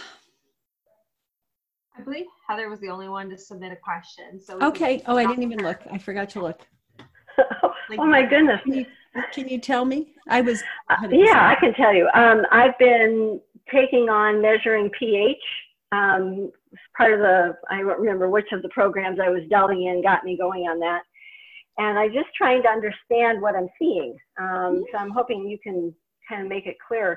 I believe Heather was the only one to submit a question. So okay. Oh, I didn't even look. I forgot to look. Oh my goodness. Can you, can you tell me? I was. Uh, yeah, I can tell you. Um, I've been taking on measuring pH. Um, part of the, I don't remember which of the programs I was delving in got me going on that. And I'm just trying to understand what I'm seeing. Um, so I'm hoping you can kind of make it clear.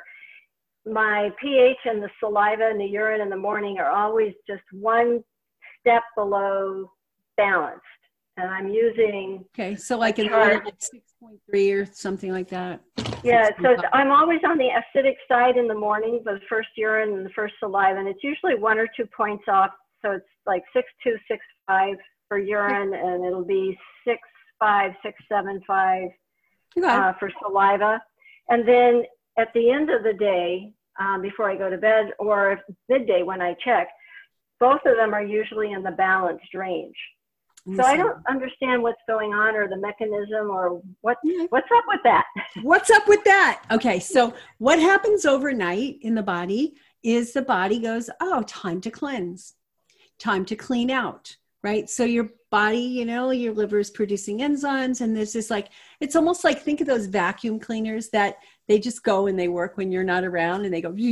My pH and the saliva and the urine in the morning are always just one step below balanced. And I'm using. Okay, so like in like six point three or something like that. Yeah, so I'm always on the acidic side in the morning, the first urine and the first saliva, and it's usually one or two points off. So it's like six two, six five for urine, and it'll be six five, six seven five uh, for saliva. And then at the end of the day, um, before I go to bed, or midday when I check, both of them are usually in the balanced range. So I don't understand what's going on or the mechanism or what, what's up with that. What's up with that? Okay, so what happens overnight in the body is the body goes, oh, time to cleanse, time to clean out, right? So your body, you know, your liver is producing enzymes, and there's this like, it's almost like, think of those vacuum cleaners that they just go and they work when you're not around, and they go,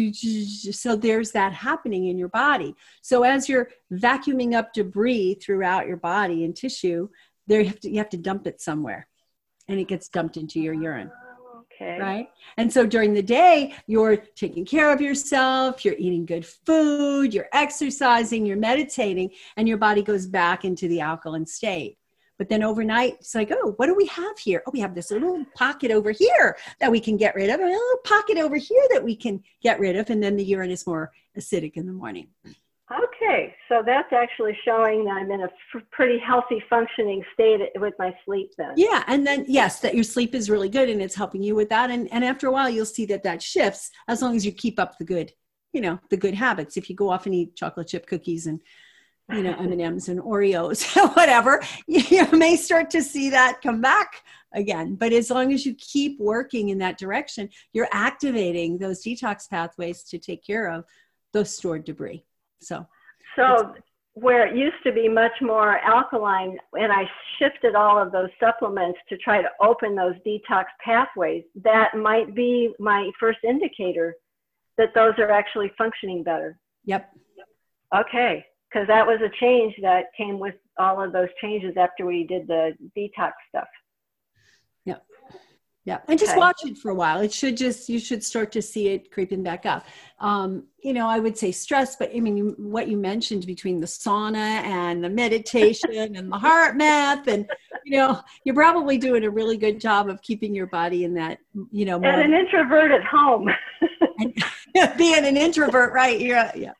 so there's that happening in your body. So as you're vacuuming up debris throughout your body and tissue, there you have to, you have to dump it somewhere, and it gets dumped into your urine. Okay. Right. And so during the day, you're taking care of yourself, you're eating good food, you're exercising, you're meditating, and your body goes back into the alkaline state. But then overnight, it's like, oh, what do we have here? Oh, we have this little pocket over here that we can get rid of, and a little pocket over here that we can get rid of. And then the urine is more acidic in the morning. Okay, so that's actually showing that I'm in a f- pretty healthy functioning state with my sleep then. Yeah, and then, yes, that your sleep is really good, and it's helping you with that. And, and after a while, you'll see that that shifts as long as you keep up the good, you know, the good habits. If you go off and eat chocolate chip cookies and, you know, M and M's and Oreos, whatever, you may start to see that come back again. But as long as you keep working in that direction, you're activating those detox pathways to take care of those stored debris. So, so where it used to be much more alkaline, and I shifted all of those supplements to try to open those detox pathways, that might be my first indicator that those are actually functioning better. Yep. Okay, because that was a change that came with all of those changes after we did the detox stuff. Yep. Yeah. And just okay. watch it for a while. It should just, you should start to see it creeping back up. Um, you know, I would say stress, but I mean, you, what you mentioned between the sauna and the meditation and the heart math, and, you know, you're probably doing a really good job of keeping your body in that, you know, more, and an introvert at home. and being an introvert, right? Yeah. Yeah.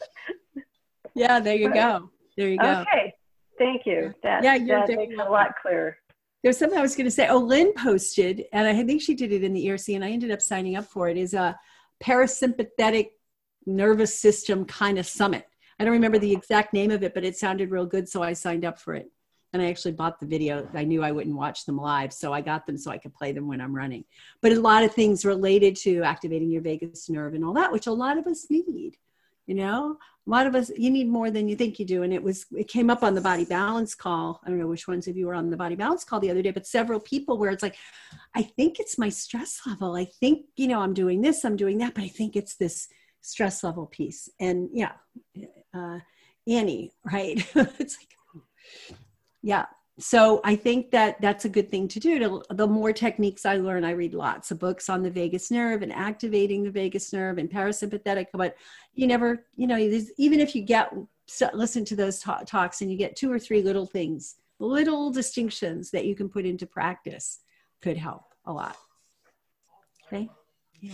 Yeah. There you go. There you go. Okay. Thank you. That, yeah, you're that makes a lot clearer. There's something I was going to say. Oh, Lynn posted, and I think she did it in the E R C, and I ended up signing up for it, is a parasympathetic nervous system kind of summit. I don't remember the exact name of it, but it sounded real good, so I signed up for it. And I actually bought the video. I knew I wouldn't watch them live, so I got them so I could play them when I'm running. But a lot of things related to activating your vagus nerve and all that, which a lot of us need. You know, a lot of us, you need more than you think you do. And it was, it came up on the Body Balance call. I don't know which ones of you were on the Body Balance call the other day, but several people where it's like, I think it's my stress level. I think, you know, I'm doing this, I'm doing that, but I think it's this stress level piece. And yeah, uh, Annie, right? It's like, yeah. So I think that that's a good thing to do. To, the more techniques I learn, I read lots of books on the vagus nerve and activating the vagus nerve and parasympathetic, but you never, you know, even if you get, listen to those ta- talks and you get two or three little things, little distinctions that you can put into practice could help a lot. Okay. Yeah.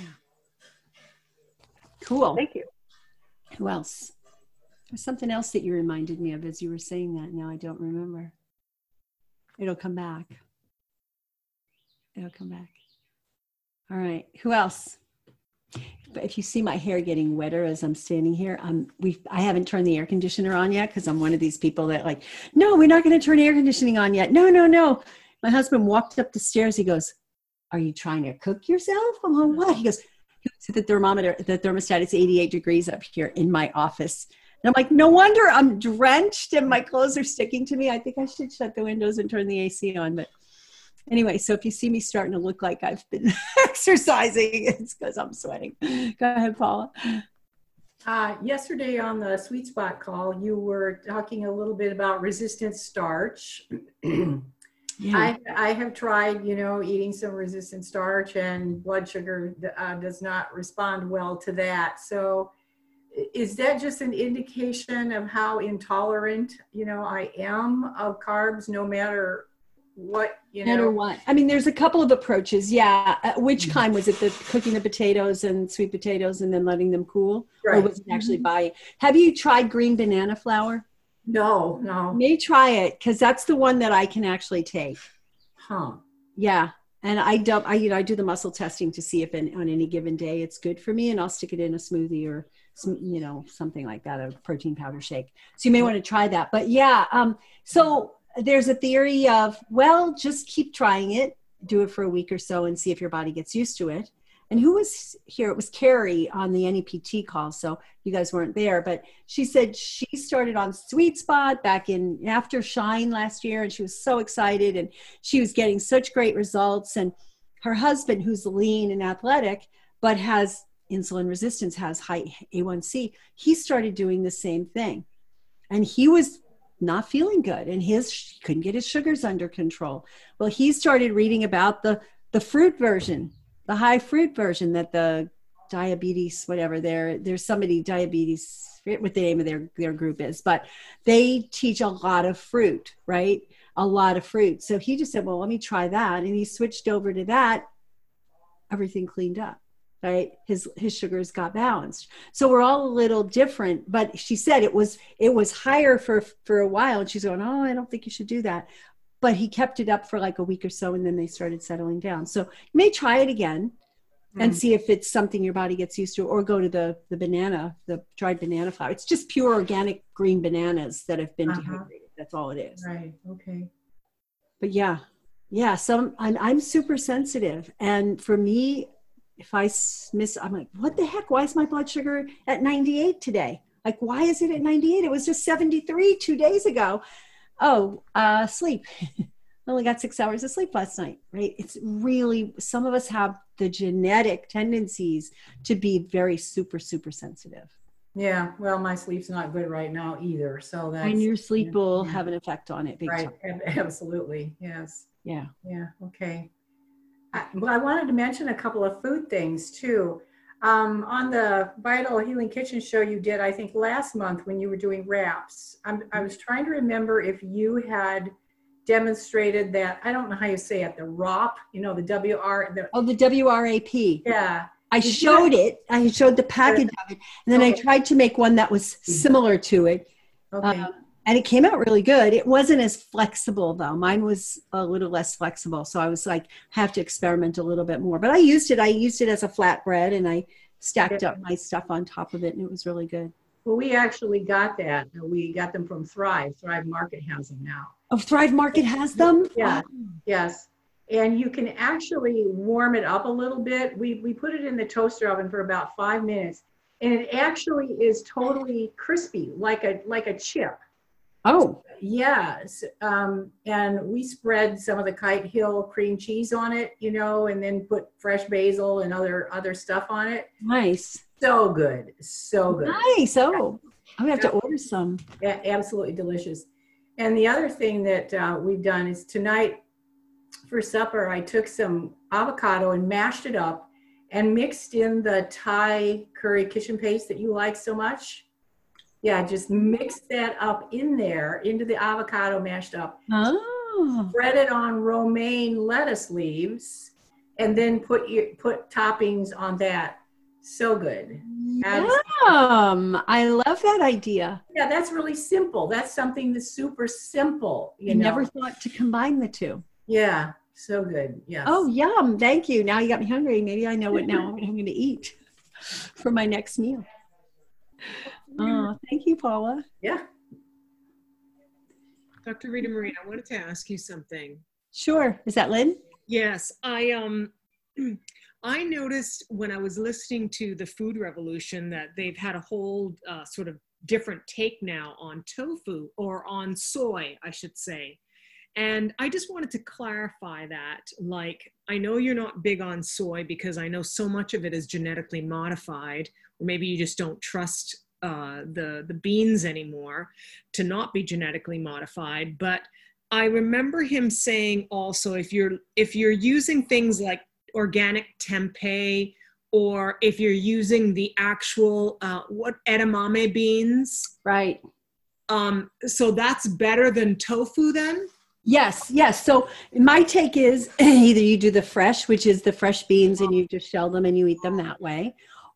Cool. Thank you. Who else? There's something else that you reminded me of as you were saying that. Now I don't remember. It'll come back. It'll come back. All right. Who else? If you see my hair getting wetter as I'm standing here, um, we I haven't turned the air conditioner on yet because I'm one of these people that like, no, we're not going to turn air conditioning on yet. No, no, no. My husband walked up the stairs. He goes, "Are you trying to cook yourself?" I'm like, "What?" He goes, he looks at the thermometer, the thermostat. It's eighty-eight degrees up here in my office. And I'm like, no wonder I'm drenched and my clothes are sticking to me. I think I should shut the windows and turn the A C on, but Anyway, so if you see me starting to look like I've been exercising, it's because I'm sweating. Go ahead, Paula. Uh, yesterday on the Sweet Spot call, you were talking a little bit about resistant starch. Yeah. I, I have tried, you know, eating some resistant starch, and blood sugar uh, does not respond well to that. So is that just an indication of how intolerant, you know, I am of carbs, no matter what, you No matter know? what. I mean, there's a couple of approaches. Yeah. Uh, which kind was it? The cooking the potatoes and sweet potatoes and then letting them cool? Right. Or was it actually buying? Have you tried green banana flour? No, no. You may try it because that's the one that I can actually take. Huh. Yeah. And I don't, I, you know, I do the muscle testing to see if in, on any given day it's good for me, and I'll stick it in a smoothie or some, you know, something like that, a protein powder shake. So you may want to try that. But yeah, um, so there's a theory of, well, just keep trying it, do it for a week or so and see if your body gets used to it. And who was here? It was Carrie on the N E P T call. So you guys weren't there, but she said she started on Sweet Spot back in after Shine last year. And she was so excited and she was getting such great results. And her husband, who's lean and athletic, but has insulin resistance, has high A one C, he started doing the same thing. And he was not feeling good and his, he couldn't get his sugars under control. Well, he started reading about the, the fruit version, the high fruit version that the diabetes, whatever, there, there's somebody diabetes, what the name of their, their group is, but they teach a lot of fruit, right? A lot of fruit. So he just said, well, let me try that. And he switched over to that. Everything cleaned up, right? His, his sugars got balanced. So we're all a little different, but she said it was, it was higher for, for a while. And she's going, oh, I don't think you should do that. But he kept it up for like a week or so, and then they started settling down. So you may try it again and mm. see if it's something your body gets used to, or go to the, the banana, the dried banana flour. It's just pure organic green bananas that have been uh-huh. dehydrated. That's all it is. Right. Okay. But yeah, yeah. So I'm, I'm super sensitive. And for me, if I miss, I'm like, what the heck? Why is my blood sugar at ninety-eight today? Like, why is it at ninety-eight? It was just seventy-three two days ago. Oh, uh, sleep. I only got six hours of sleep last night, right? It's really, some of us have the genetic tendencies to be very super, super sensitive. Yeah. Well, my sleep's not good right now either. So that's. And your sleep yeah, will yeah. have an effect on it. Big right. time. Absolutely. Yes. Yeah. Yeah. Okay. I, well, I wanted to mention a couple of food things too. Um, on the Vital Healing Kitchen show you did, I think last month when you were doing wraps, I'm, I was trying to remember if you had demonstrated that, I don't know how you say it, the R A P, you know, the W R. The, oh, the W R A P. Yeah. I Did showed it. I showed the package of it. And then okay. I tried to make one that was similar to it. Okay. Um, and it came out really good. It wasn't as flexible though. Mine was a little less flexible. So I was like, have to experiment a little bit more, but I used it. I used it as a flatbread and I stacked yeah. up my stuff on top of it and it was really good. Well, we actually got that. We got them from Thrive. Thrive Market has them now. Oh, Thrive Market has them? Yeah. Oh. Yes. And you can actually warm it up a little bit. We, we put it in the toaster oven for about five minutes and it actually is totally crispy, like a, like a chip. Oh, yes. Um, and we spread some of the Kite Hill cream cheese on it, you know, and then put fresh basil and other, other stuff on it. nice. So good. So good. Nice. Oh, I'm going to have to order some. Yeah, absolutely delicious. And the other thing that uh, we've done is tonight for supper, I took some avocado and mashed it up and mixed in the Thai curry kitchen paste that you like so much. Yeah, just mix that up in there, into the avocado mashed up. Oh. Spread it on romaine lettuce leaves, and then put your put toppings on that. So good. Yum. I love that idea. Yeah, that's really simple. That's something that's super simple. You I know? never thought to combine the two. Yeah, so good. Yes. Oh, yum. Thank you. Now you got me hungry. Maybe I know what now I'm going to eat for my next meal. Oh, thank you, Paula. Yeah. Doctor Rita Marine, I wanted to ask you something. Sure. Is that Lynn? Yes, I um, I noticed when I was listening to the Food Revolution that they've had a whole uh, sort of different take now on tofu, or on soy, I should say. And I just wanted to clarify that, like, I know you're not big on soy because I know so much of it is genetically modified, or maybe you just don't trust uh, the, the beans anymore to not be genetically modified. But I remember him saying also, if you're, if you're using things like organic tempeh, or if you're using the actual, uh, what, edamame beans. Right. Um, so that's better than tofu then? Yes, yes. So my take is either you do the fresh, which is the fresh beans, and you just shell them and you eat them that way,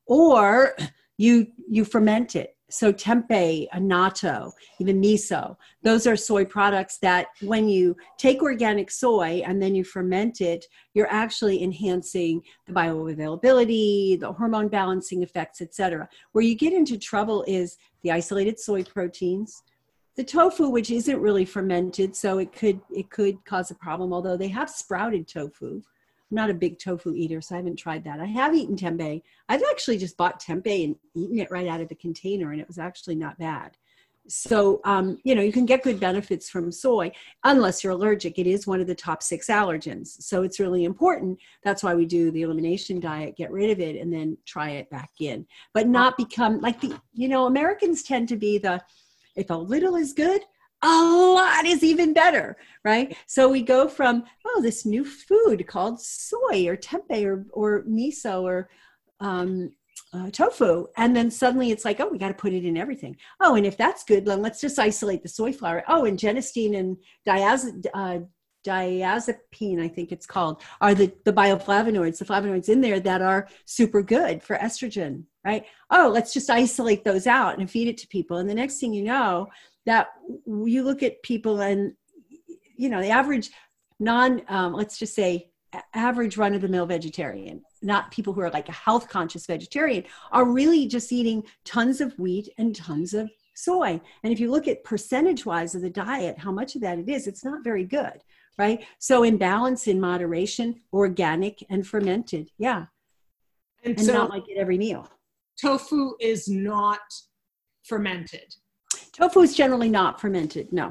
or you you ferment it. So tempeh, annatto, even miso, those are soy products that when you take organic soy and then you ferment it, you're actually enhancing the bioavailability, the hormone balancing effects, et cetera. Where you get into trouble is the isolated soy proteins, the tofu, which isn't really fermented, so it could it could cause a problem, although they have sprouted tofu. I'm not a big tofu eater, so I haven't tried that. I have eaten tempeh. I've actually just bought tempeh and eaten it right out of the container, and it was actually not bad. So, um, you know, you can get good benefits from soy, unless you're allergic. It is one of the top six allergens. So it's really important. That's why we do the elimination diet, get rid of it, and then try it back in. But not become like the, you know, Americans tend to be the, if a little is good, a lot is even better, right? So we go from, oh, this new food called soy or tempeh or, or miso or um, uh, tofu. And then suddenly it's like, oh, we got to put it in everything. Oh, and if that's good, then let's just isolate the soy flour. Oh, and genistein and diaz, uh, diazepine, I think it's called, are the, the bioflavonoids, the flavonoids in there that are super good for estrogen, right? Oh, let's just isolate those out and feed it to people. And the next thing you know, that you look at people and, you know, the average non, um, let's just say average run-of-the-mill vegetarian, not people who are like a health conscious vegetarian, are really just eating tons of wheat and tons of soy. And if you look at percentage wise of the diet, how much of that it is, it's not very good, right? So in balance, in moderation, organic and fermented. Yeah. And, and so not like at every meal. Tofu is not fermented. Tofu is generally not fermented. No,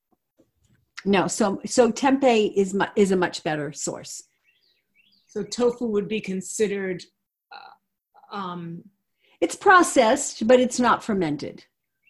no. So, so tempeh is mu- is a much better source. So tofu would be considered. Uh, um, it's processed, but it's not fermented.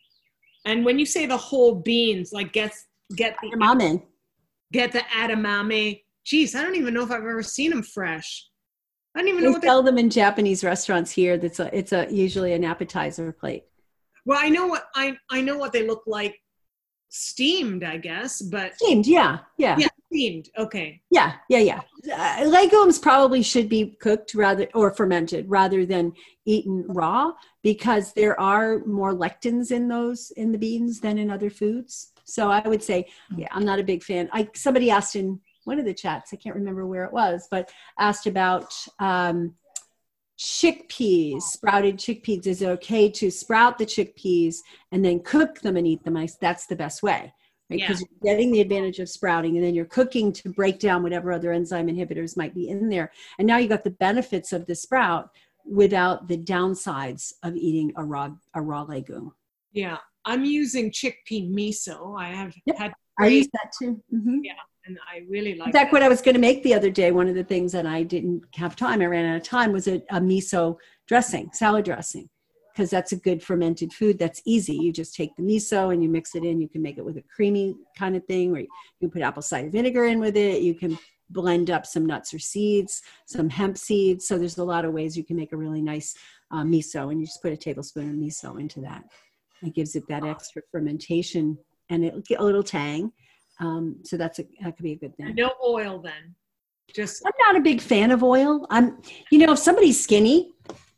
And when you say the whole beans, like get get the edamame, get the edamame. Geez, I don't even know if I've ever seen them fresh. I don't even they know what sell them in Japanese restaurants here. That's a it's a usually an appetizer plate. Well, I know what I I know what they look like, steamed, I guess, but steamed, yeah, yeah, yeah, steamed. Okay, yeah, yeah, yeah. Uh, legumes probably should be cooked rather or fermented rather than eaten raw, because there are more lectins in those in the beans than in other foods. So I would say, yeah, I'm not a big fan. I somebody asked in one of the chats, I can't remember where it was, but asked about. Um, chickpeas, sprouted chickpeas. Is it okay to sprout the chickpeas and then cook them and eat them? I, that's the best way, right? Because yeah. you're getting the advantage of sprouting, and then you're cooking to break down whatever other enzyme inhibitors might be in there. And now you got the benefits of the sprout without the downsides of eating a raw a raw legume. Yeah, I'm using chickpea miso. I have yep. had. I use that too. Mm-hmm. Yeah. And I really like In fact, that. What I was going to make the other day, one of the things that I didn't have time, I ran out of time, was a, a miso dressing, salad dressing, because that's a good fermented food. That's easy. You just take the miso and you mix it in. You can make it with a creamy kind of thing, or you can put apple cider vinegar in with it. You can blend up some nuts or seeds, some hemp seeds. So there's a lot of ways you can make a really nice uh, miso, and you just put a tablespoon of miso into that. It gives it that extra fermentation, and it'll get a little tang. Um, so that's a, that could be a good thing. No oil then. Just I'm not a big fan of oil. I'm, you know, if somebody's skinny,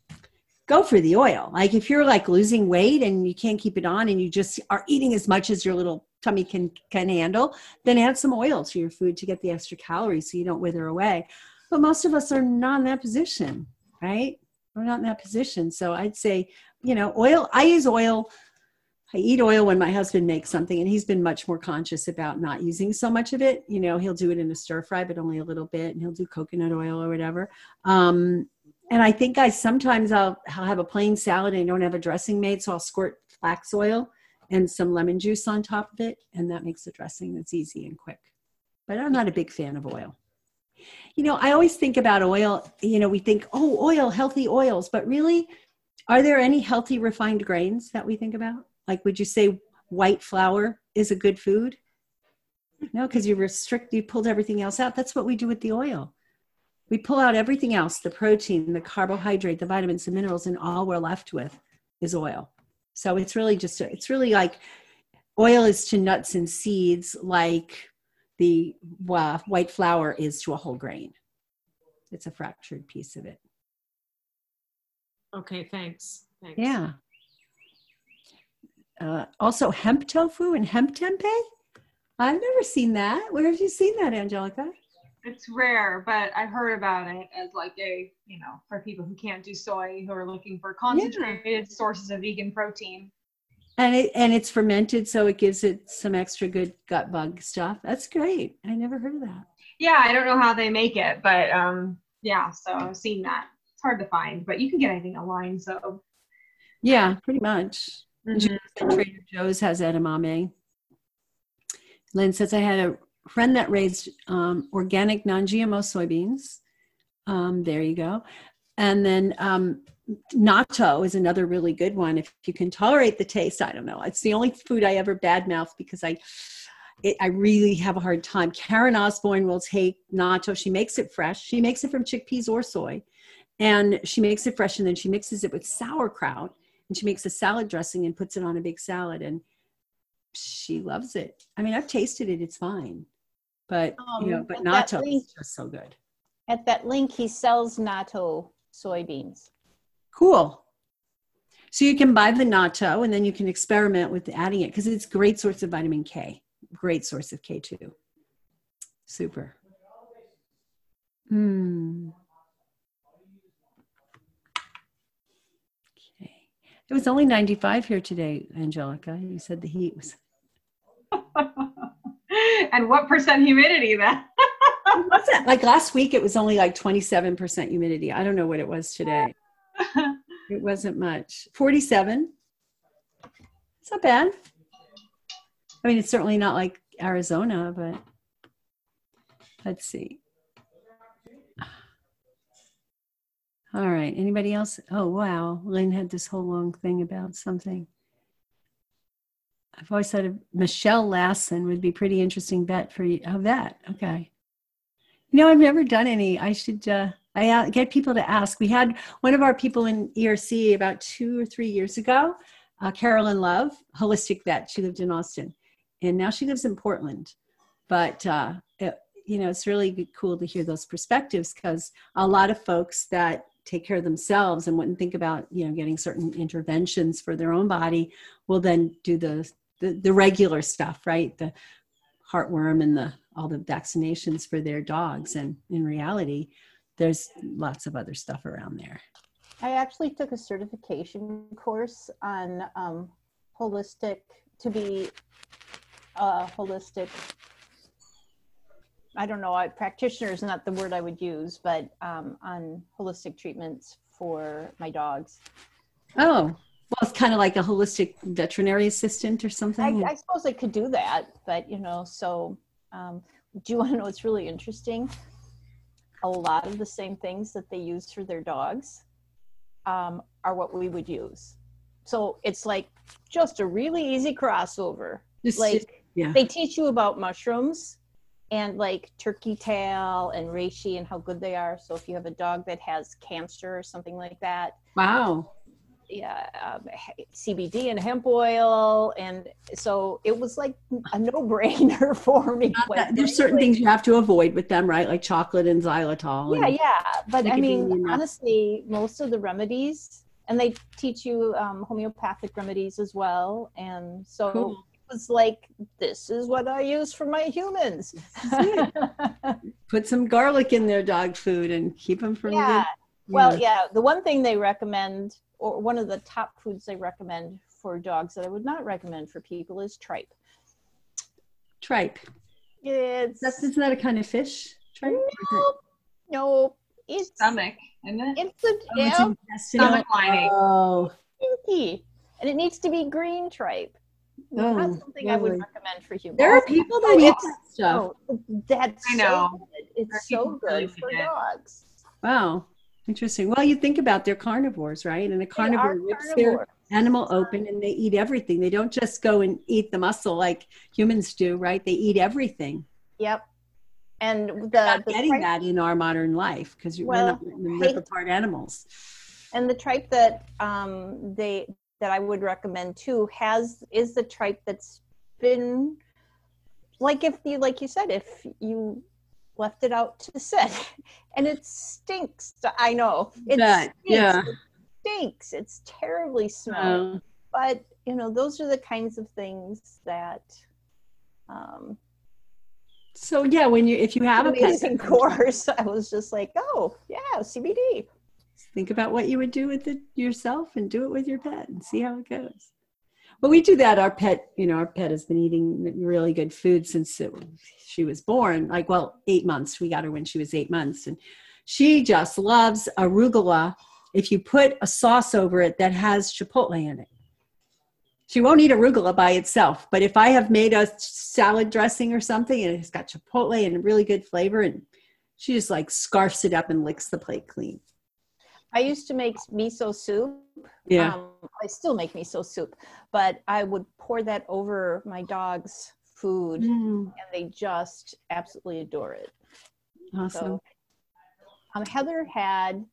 go for the oil. Like if you're like losing weight and you can't keep it on and you just are eating as much as your little tummy can, can handle, then add some oil to your food to get the extra calories so you don't wither away. But most of us are not in that position, right? We're not in that position. So I'd say, you know, oil, I use oil. I eat oil when my husband makes something, and he's been much more conscious about not using so much of it. You know, he'll do it in a stir fry, but only a little bit, and he'll do coconut oil or whatever. Um, and I think I sometimes I'll, I'll have a plain salad and I don't have a dressing made, so I'll squirt flax oil and some lemon juice on top of it, and that makes the dressing that's easy and quick. but I'm not a big fan of oil. You know, I always think about oil, you know, we think, oh, oil, healthy oils, but really, are there any healthy refined grains that we think about? Like, would you say white flour is a good food? No, because you restrict, you pulled everything else out. That's what we do with the oil. We pull out everything else, the protein, the carbohydrate, the vitamins, the minerals, and all we're left with is oil. So it's really just, a, it's really like oil is to nuts and seeds like the uh, white flour is to a whole grain. It's a fractured piece of it. Okay, thanks. Thanks. Yeah. Uh, also hemp tofu and hemp tempeh. I've never seen that. Where have you seen that, Angelica? It's rare, but I heard about it as like a, you know, for people who can't do soy, who are looking for concentrated yeah. sources of vegan protein. And it and it's fermented, so it gives it some extra good gut bug stuff. That's great. I never heard of that. Yeah, I don't know how they make it, but um, yeah, so I've seen that. It's hard to find, but you can get anything online. So yeah, pretty much. Mm-hmm. Trader Joe's has edamame. Lynn says, I had a friend that raised um, organic non-G M O soybeans. Um, there you go. And then um, natto is another really good one. If you can tolerate the taste, I don't know. It's the only food I ever badmouth because I it, I really have a hard time. Karen Osborne will take natto. She makes it fresh. She makes it from chickpeas or soy. And she makes it fresh, and then she mixes it with sauerkraut. And she makes a salad dressing and puts it on a big salad. And she loves it. I mean, I've tasted it. It's fine. But, um, you know, but at that natto link- is just so good. At that link, he sells natto soybeans. Cool. So you can buy the natto and then you can experiment with adding it because it's a great source of vitamin K. Great source of K two. Super. Hmm. Okay. It was only ninety-five here today, Angelica. You said the heat was. And what percent humidity then? What's that? Like last week, it was only like twenty-seven percent humidity. I don't know what it was today. It wasn't much. forty-seven. It's not bad. I mean, it's certainly not like Arizona, but let's see. All right. Anybody else? Oh, wow. Lynn had this whole long thing about something. I've always said Michelle Lassen would be pretty interesting bet for you. Oh, that. Okay. You know, I've never done any. I should, uh, I get people to ask. We had one of our people in E R C about two or three years ago, uh, Carolyn Love, holistic vet. She lived in Austin, and now she lives in Portland. But, uh, it, you know, it's really cool to hear those perspectives because a lot of folks that take care of themselves and wouldn't think about, you know, getting certain interventions for their own body will then do the, the, the regular stuff, right? The heartworm and the all the vaccinations for their dogs. And in reality, there's lots of other stuff around there. I actually took a certification course on um, holistic, to be a holistic, I don't know, I, practitioner is not the word I would use, but um, on holistic treatments for my dogs. Oh, well, it's kind of like a holistic veterinary assistant or something. I, I suppose I could do that, but you know, so um, do you want to know what's really interesting? A lot of the same things that they use for their dogs um, are what we would use. So it's like just a really easy crossover. Just, like yeah. They teach you about mushrooms and like turkey tail and reishi and how good they are. So if you have a dog that has cancer or something like that. Wow. Yeah, um, C B D and hemp oil. And so it was like a no-brainer for me. That, there's certain things you have to avoid with them, right? Like chocolate and xylitol. Yeah, and yeah. But I mean, enough. honestly, most of the remedies, and they teach you um, homeopathic remedies as well. And so cool. It was like, this is what I use for my humans. Put some garlic in their dog food and keep them from. Yeah. Good, well, know. yeah. The one thing they recommend, or one of the top foods they recommend for dogs that I would not recommend for people is tripe. Tripe. It's That's, isn't that a kind of fish? Tripe? No, no. It's stomach, isn't it? It's a oh, yeah, stomach lining. Oh. Stinky. And it needs to be green tripe. Oh, Not something I would lovely. recommend for humans. There are people that eat that stuff. Oh, that's I so know. good. There It's are so people really good for with it. dogs. Wow. Interesting. Well, you think about they're carnivores, right? And a carnivore are rips carnivores. their animal open and they eat everything. They don't just go and eat the muscle like humans do, right? They eat everything. Yep. And We're the, not the getting tripe, that in our modern life because we're Well, not letting them rip hey- apart animals. and the tripe that um, they that I would recommend too has is the tripe that's been like if you like you said if you left it out to sit and it stinks. I know it Bet, stinks. yeah. It stinks. It's terribly smelly. Uh, But you know those are the kinds of things that. Um, so yeah, when you if you have a pet, amazing course. I was just like, oh yeah, C B D. think about what you would do with it yourself and do it with your pet and see how it goes. Well, we do that. Our pet, you know, our pet has been eating really good food since it, she was born. Like, well, eight months. We got her when she was eight months. And she just loves arugula if you put a sauce over it that has chipotle in it. She won't eat arugula by itself. But if I have made a salad dressing or something and it's got chipotle and really good flavor, and she just like scarfs it up and licks the plate clean. I used to make miso soup. Yeah. Um, I still make miso soup, but I would pour that over my dog's food Mm, and they just absolutely adore it. awesome. So um, Heather had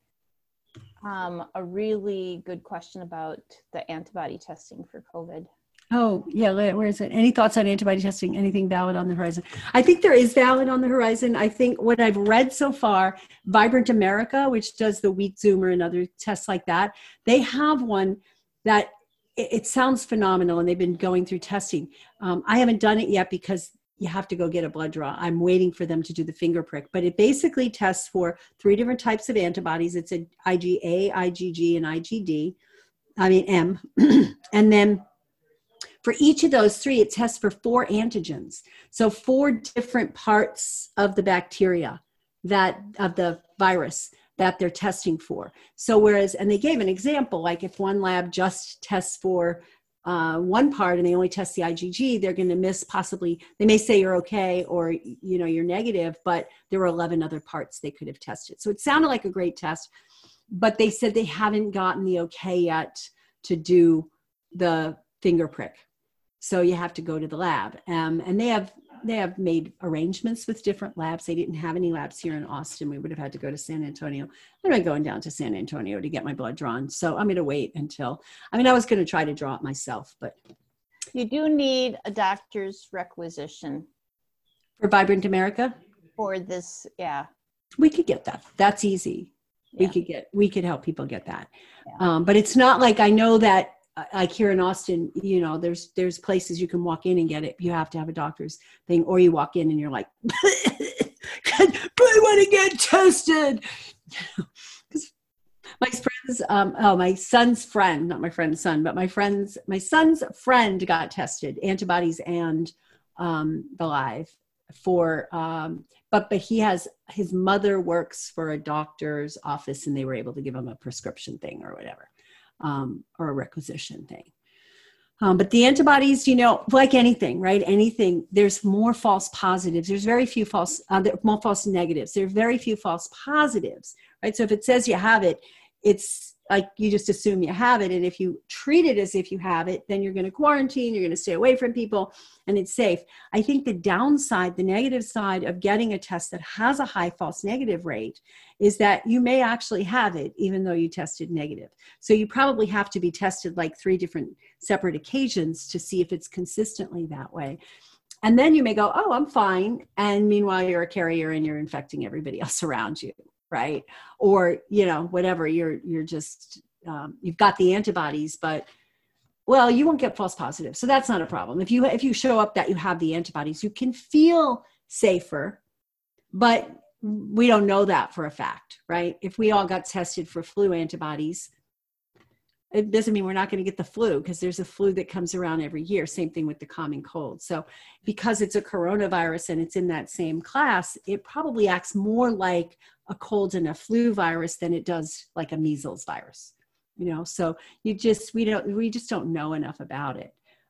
um, a really good question about the antibody testing for COVID. Oh, yeah. Where is it? Any thoughts on antibody testing? Anything valid on the horizon? I think there is valid on the horizon. I think what I've read so far, Vibrant America, which does the Wheat Zoomer and other tests like that, they have one that it, it sounds phenomenal and they've been going through testing. Um, I haven't done it yet because you have to go get a blood draw. I'm waiting for them to do the finger prick, but it basically tests for three different types of antibodies. It's a IgA, IgG, and IgD. I mean, M. And then for each of those three, it tests for four antigens. So four different parts of the bacteria that of the virus that they're testing for. So whereas, and they gave an example, like if one lab just tests for uh, one part and they only test the IgG, they're going to miss possibly, they may say you're okay or, you know, you're negative, but there were eleven other parts they could have tested. So it sounded like a great test, but they said they haven't gotten the okay yet to do the finger prick. So you have to go to the lab. Um, and they have they have made arrangements with different labs. They didn't have any labs here in Austin. We would have had to go to San Antonio. I'm not going down to San Antonio to get my blood drawn. So I'm going to wait until, I mean, I was going to try to draw it myself, but. You do need a doctor's requisition. For Vibrant America? For this, yeah. We could get that. That's easy. Yeah. We could get, we could help people get that. Yeah. Um, but it's not like, I know that like here in Austin, you know, there's, there's places you can walk in and get it. You have to have a doctor's thing, or you walk in and you're like, I want to get tested. Because my friends, um, oh, my son's friend, not my friend's son, but my friend's, my son's friend got tested, antibodies and um, the live for, um, but, but he has, his mother works for a doctor's office and they were able to give him a prescription thing or whatever. Um, or a requisition thing. Um, but the antibodies, you know, like anything, right? Anything, there's more false positives. There's very few false, uh, there, more false negatives. There are very few false positives, right? So if it says you have it, it's like you just assume you have it. And if you treat it as if you have it, then you're going to quarantine, you're going to stay away from people, and it's safe. I think the downside, the negative side of getting a test that has a high false negative rate is that you may actually have it even though you tested negative. So you probably have to be tested like three different separate occasions to see if it's consistently that way. And then you may go, oh, I'm fine. And meanwhile, you're a carrier and you're infecting everybody else around you. Right. Or, you know, whatever, you're, you're just, um, you've got the antibodies, but well, you won't get false positives. So that's not a problem. If you, if you show up that you have the antibodies, you can feel safer, but we don't know that for a fact, right? If we all got tested for flu antibodies, it doesn't mean we're not going to get the flu because there's a flu that comes around every year. Same thing with the common cold. So because it's a coronavirus and it's in that same class, it probably acts more like a cold and a flu virus than it does like a measles virus, you know? So you just, we don't, we just don't know enough about it.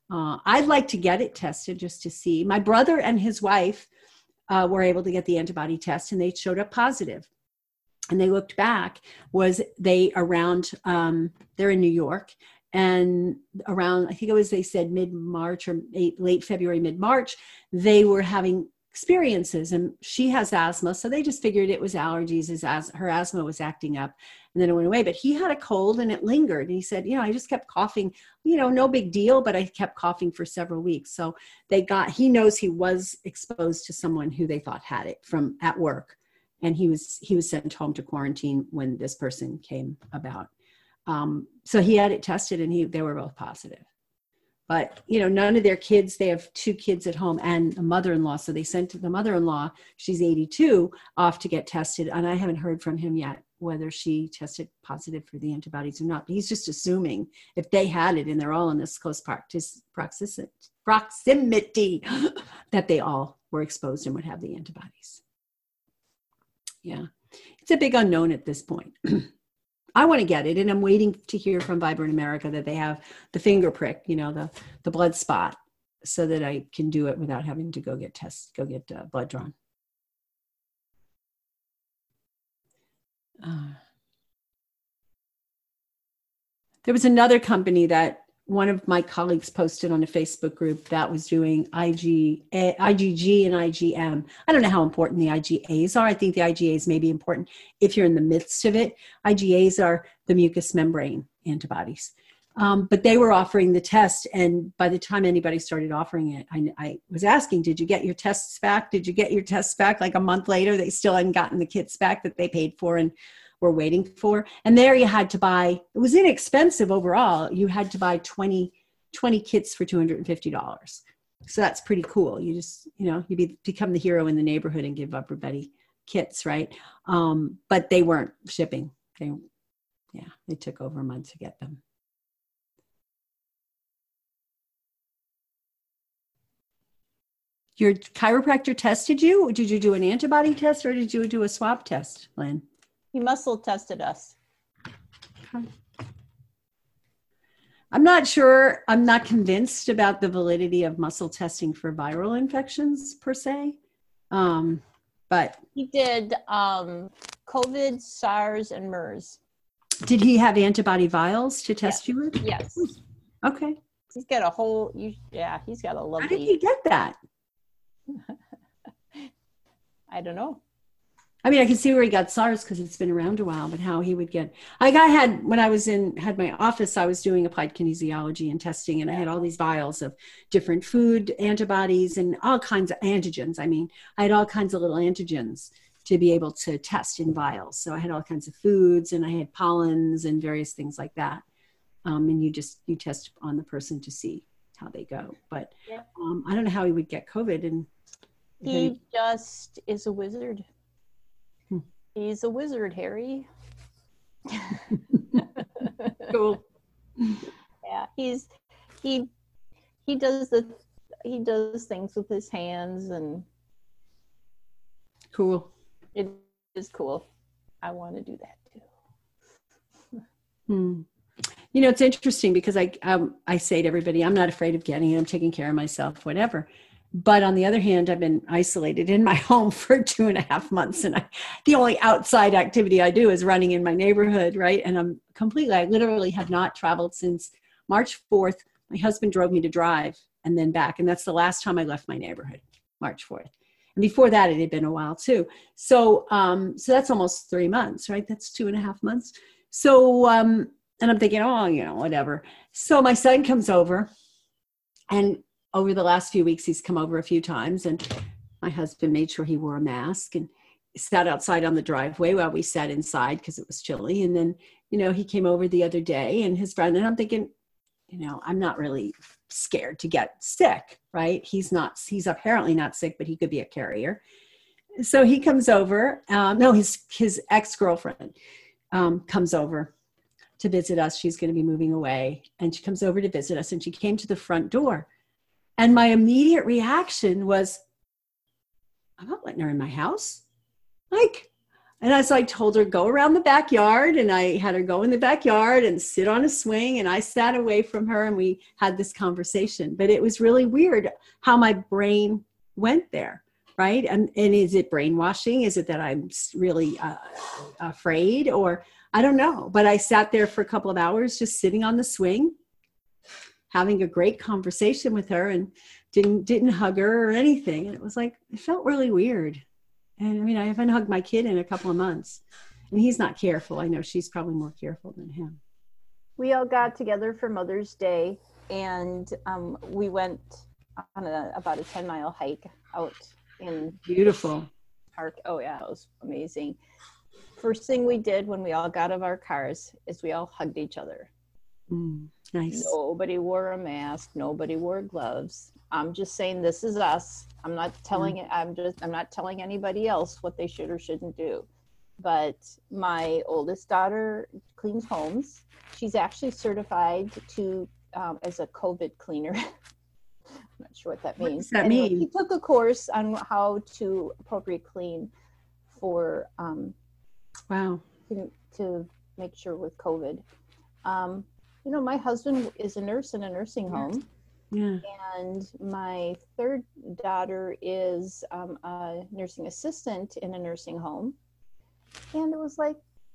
Uh, I'd like to get it tested just to see. My brother and his wife uh, were able to get the antibody test, and they showed up positive. And they looked back, was they around, um, they're in New York, and around, I think it was, they said mid-March or late, late February, mid-March, they were having experiences, and she has asthma. So they just figured it was allergies, his as her asthma was acting up, and then it went away. But he had a cold and it lingered. And he said, you know, I just kept coughing, you know, no big deal, but I kept coughing for several weeks. So they got, he knows he was exposed to someone who they thought had it from at work. And he was, he was sent home to quarantine when this person came about. Um, so he had it tested, and he, they were both positive. But, you know, none of their kids, they have two kids at home and a mother-in-law. So they sent the mother-in-law, she's eighty-two, off to get tested. And I haven't heard from him yet whether she tested positive for the antibodies or not. But he's just assuming if they had it and they're all in this close proximity, proximity that they all were exposed and would have the antibodies. Yeah, it's a big unknown at this point. I want to get it, and I'm waiting to hear from Vibrant America that they have the finger prick, you know, the, the blood spot, so that I can do it without having to go get tests, go get uh, blood drawn. Uh, there was another company that one of my colleagues posted on a Facebook group that was doing I G A, I G G and I G M. I don't know how important the I G As are. I think the I G As may be important if you're in the midst of it. I G As are the mucous membrane antibodies. Um, but they were offering the test, and by the time anybody started offering it, I, I was asking, did you get your tests back? Did you get your tests back? Like a month later, they still hadn't gotten the kits back that they paid for and were waiting for. And there you had to buy, it was inexpensive overall. You had to buy twenty, twenty kits for two hundred fifty dollars. So that's pretty cool. You just, you know, you be, become the hero in the neighborhood and give everybody kits, right? Um, but they weren't shipping. They, yeah, it took over a month to get them. Your chiropractor tested you? Did you do an antibody test, or did you do a swab test, Lynn? He muscle tested us. Okay. I'm not sure, I'm not convinced about the validity of muscle testing for viral infections per se. Um, but he did um, COVID, SARS, and MERS. Did he have antibody vials to test yes. you with? Yes. Okay. He's got a whole, you, yeah, he's got a lovely. How did he get that? I don't know. I mean, I can see where he got SARS because it's been around a while, but how he would get, like I had, when I was in, had my office, I was doing applied kinesiology and testing, and I had all these vials of different food antibodies and all kinds of antigens. I mean, I had all kinds of little antigens to be able to test in vials. So I had all kinds of foods, and I had pollens and various things like that. Um, and you just, you test on the person to see how they go. But yeah. um, I don't know how he would get COVID. And he any- just is a wizard. Hmm. He's a wizard, Harry. Cool. Yeah, he's he he does the he does things with his hands, and cool. It is cool. I want to do that too. Hmm. You know, it's interesting because I um, I say to everybody, I'm not afraid of getting it. I'm taking care of myself, whatever. But on the other hand, I've been isolated in my home for two and a half months. And I, the only outside activity I do is running in my neighborhood, right? And I'm completely, I literally have not traveled since March fourth. My husband drove me to drive and then back. And that's the last time I left my neighborhood, March fourth. And before that, it had been a while too. So, um, so that's almost three months, right? That's two and a half months. So, um, and I'm thinking, oh, you know, whatever. So my son comes over, and over the last few weeks, he's come over a few times, and my husband made sure he wore a mask and sat outside on the driveway while we sat inside because it was chilly. And then, you know, he came over the other day, and his friend, and I'm thinking, you know, I'm not really scared to get sick, right? He's not, he's apparently not sick, but he could be a carrier. So he comes over. Um, no, his, his ex-girlfriend um, comes over to visit us. She's going to be moving away, and she comes over to visit us, and she came to the front door. And my immediate reaction was, I'm not letting her in my house. Like, And as I told her, go around the backyard, and I had her go in the backyard and sit on a swing, and I sat away from her and we had this conversation. But it was really weird how my brain went there, right? And, and is it brainwashing? Is it that I'm really uh, afraid, or I don't know. But I sat there for a couple of hours just sitting on the swing, having a great conversation with her, and didn't didn't hug her or anything. And it was like, it felt really weird. And I mean, I haven't hugged my kid in a couple of months, and he's not careful. I know she's probably more careful than him. We all got together for Mother's Day, and um, we went on a, about a ten mile hike out in Beautiful park. Oh yeah, it was amazing. First thing we did when we all got out of our cars is we all hugged each other. Mm, nice. Nobody wore a mask. Nobody wore gloves. I'm just saying, this is us. I'm not telling it. I'm just, I'm not telling anybody else what they should or shouldn't do. But my oldest daughter cleans homes. She's actually certified to, um, as a COVID cleaner. I'm not sure what that means. What does that anyway, mean? She took a course on how to appropriate clean for, um, Wow. to, to make sure with COVID. Um, you know, my husband is a nurse in a nursing home. Yeah. And my third daughter is um, a nursing assistant in a nursing home. And it was like,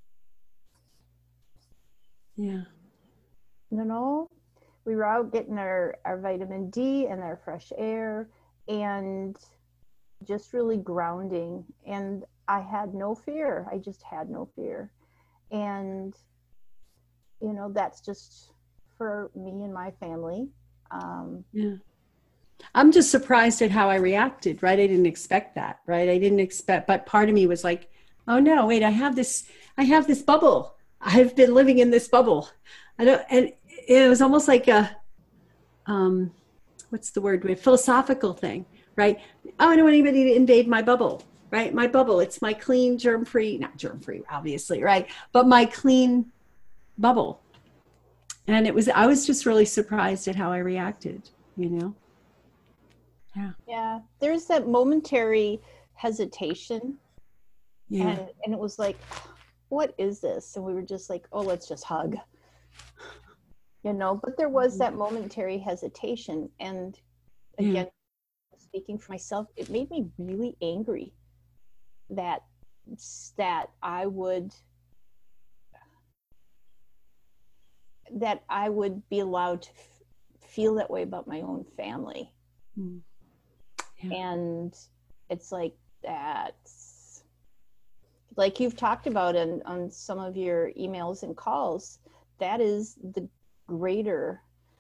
Yeah. you know, we were out getting our, our vitamin D and our fresh air and just really grounding. And I had no fear. I just had no fear. And, you know, that's just for me and my family. Um, Yeah. I'm just surprised at how I reacted, right? I didn't expect that, right? I didn't expect, but part of me was like, oh no, wait, I have this, I have this bubble. I've been living in this bubble. I don't, and it was almost like a, um, what's the word, a philosophical thing, right? Oh, I don't want anybody to invade my bubble, right? My bubble, it's my clean, germ-free, not germ-free, obviously, right? But my clean bubble. And it was, I was just really surprised at how I reacted, you know? Yeah. yeah, there's that momentary hesitation. Yeah. And, and it was like, what is this? And we were just like, oh, let's just hug. You know, but there was that momentary hesitation. And again, Yeah. speaking for myself, it made me really angry that that I would that I would be allowed to f- feel that way about my own family. Mm. Yeah. And it's like that's like you've talked about in on some of your emails and calls, that is the greater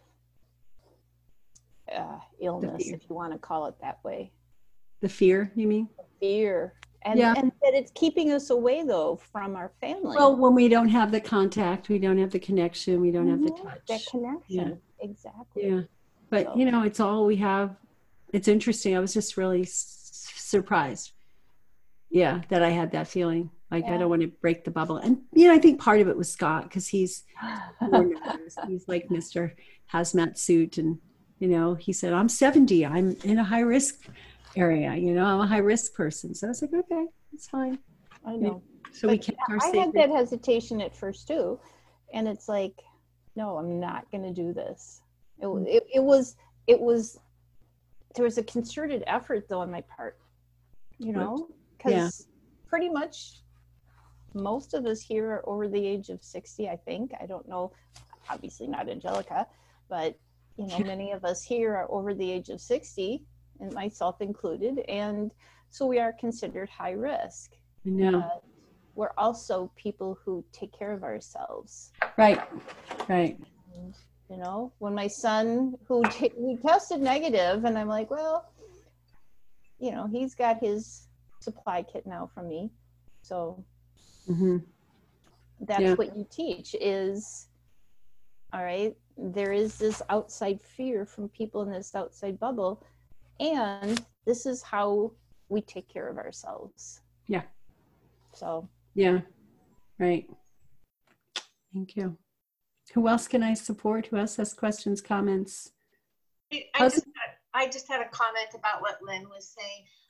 uh, illness, if you want to call it that way. The fear, you mean? Fear. And, Yeah. and that it's keeping us away, though, from our family. Well, when we don't have the contact, we don't have the connection, we don't have the Mhm, touch. that connection. Yeah. Exactly. Yeah. But, So- you know, it's all we have. It's interesting. I was just really s- surprised. Yeah, that I had that feeling. Like, I Yeah. don't want to break the bubble. And, you know, I think part of it was Scott, because he's more nervous. He's like Mister Hazmat suit. And, you know, he said, I'm seventy. I'm in a high risk area. You know, I'm a high risk person. So I was like, okay, it's fine. I know. So we But kept yeah, our I sacred. had that hesitation at first too, and it's like, no, I'm not going to do this. It, wa- it it was it was there was a concerted effort though on my part, you know, because Yeah. pretty much most of us here are over the age of sixty. I think I don't know, obviously not Angelica, but you know, many of us here are over the age of sixty, and myself included, and so we are considered high risk. I know. But we're also people who take care of ourselves. Right. Right. And, you know, when my son who, t- who tested negative, and I'm like, well, you know, he's got his supply kit now from me. So Mm-hmm. that's Yeah. what you teach is, all right, there is this outside fear from people in this outside bubble. And this is how we take care of ourselves. Yeah. So Yeah. Right. Thank you. Who else can I support? Who else has questions, comments? I How's just, had, I just had a comment about what Lynn was saying.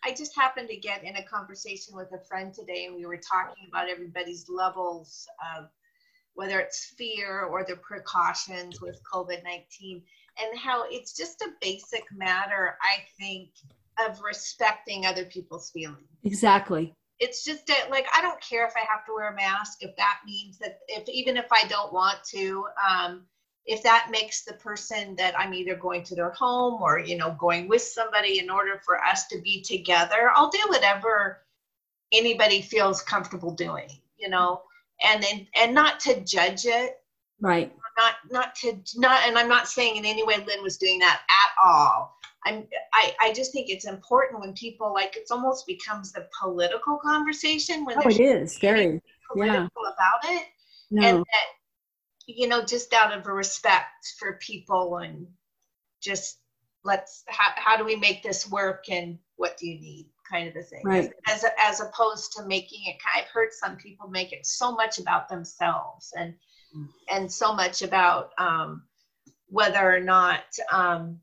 I just happened to get in a conversation with a friend today, and we were talking about everybody's levels of whether it's fear or the precautions with COVID nineteen, and how it's just a basic matter, I think, of respecting other people's feelings. Exactly. It's just that, like, I don't care if I have to wear a mask, if that means that, if even if I don't want to, um, if that makes the person that I'm either going to their home or, you know, going with somebody in order for us to be together, I'll do whatever anybody feels comfortable doing, you know, and then, and not to judge it. Right. Not, not to, not, and I'm not saying in any way Lynn was doing that at all. I'm, I, I just think it's important when people, like, it's almost becomes the political conversation when Oh, there's it is very political yeah. about it. No. And that, you know, just out of a respect for people, and just let's, how, how do we make this work, and what do you need, kind of a thing. Right. As, as opposed to making it, I've heard some people make it so much about themselves, and, and so much about um, whether or not um,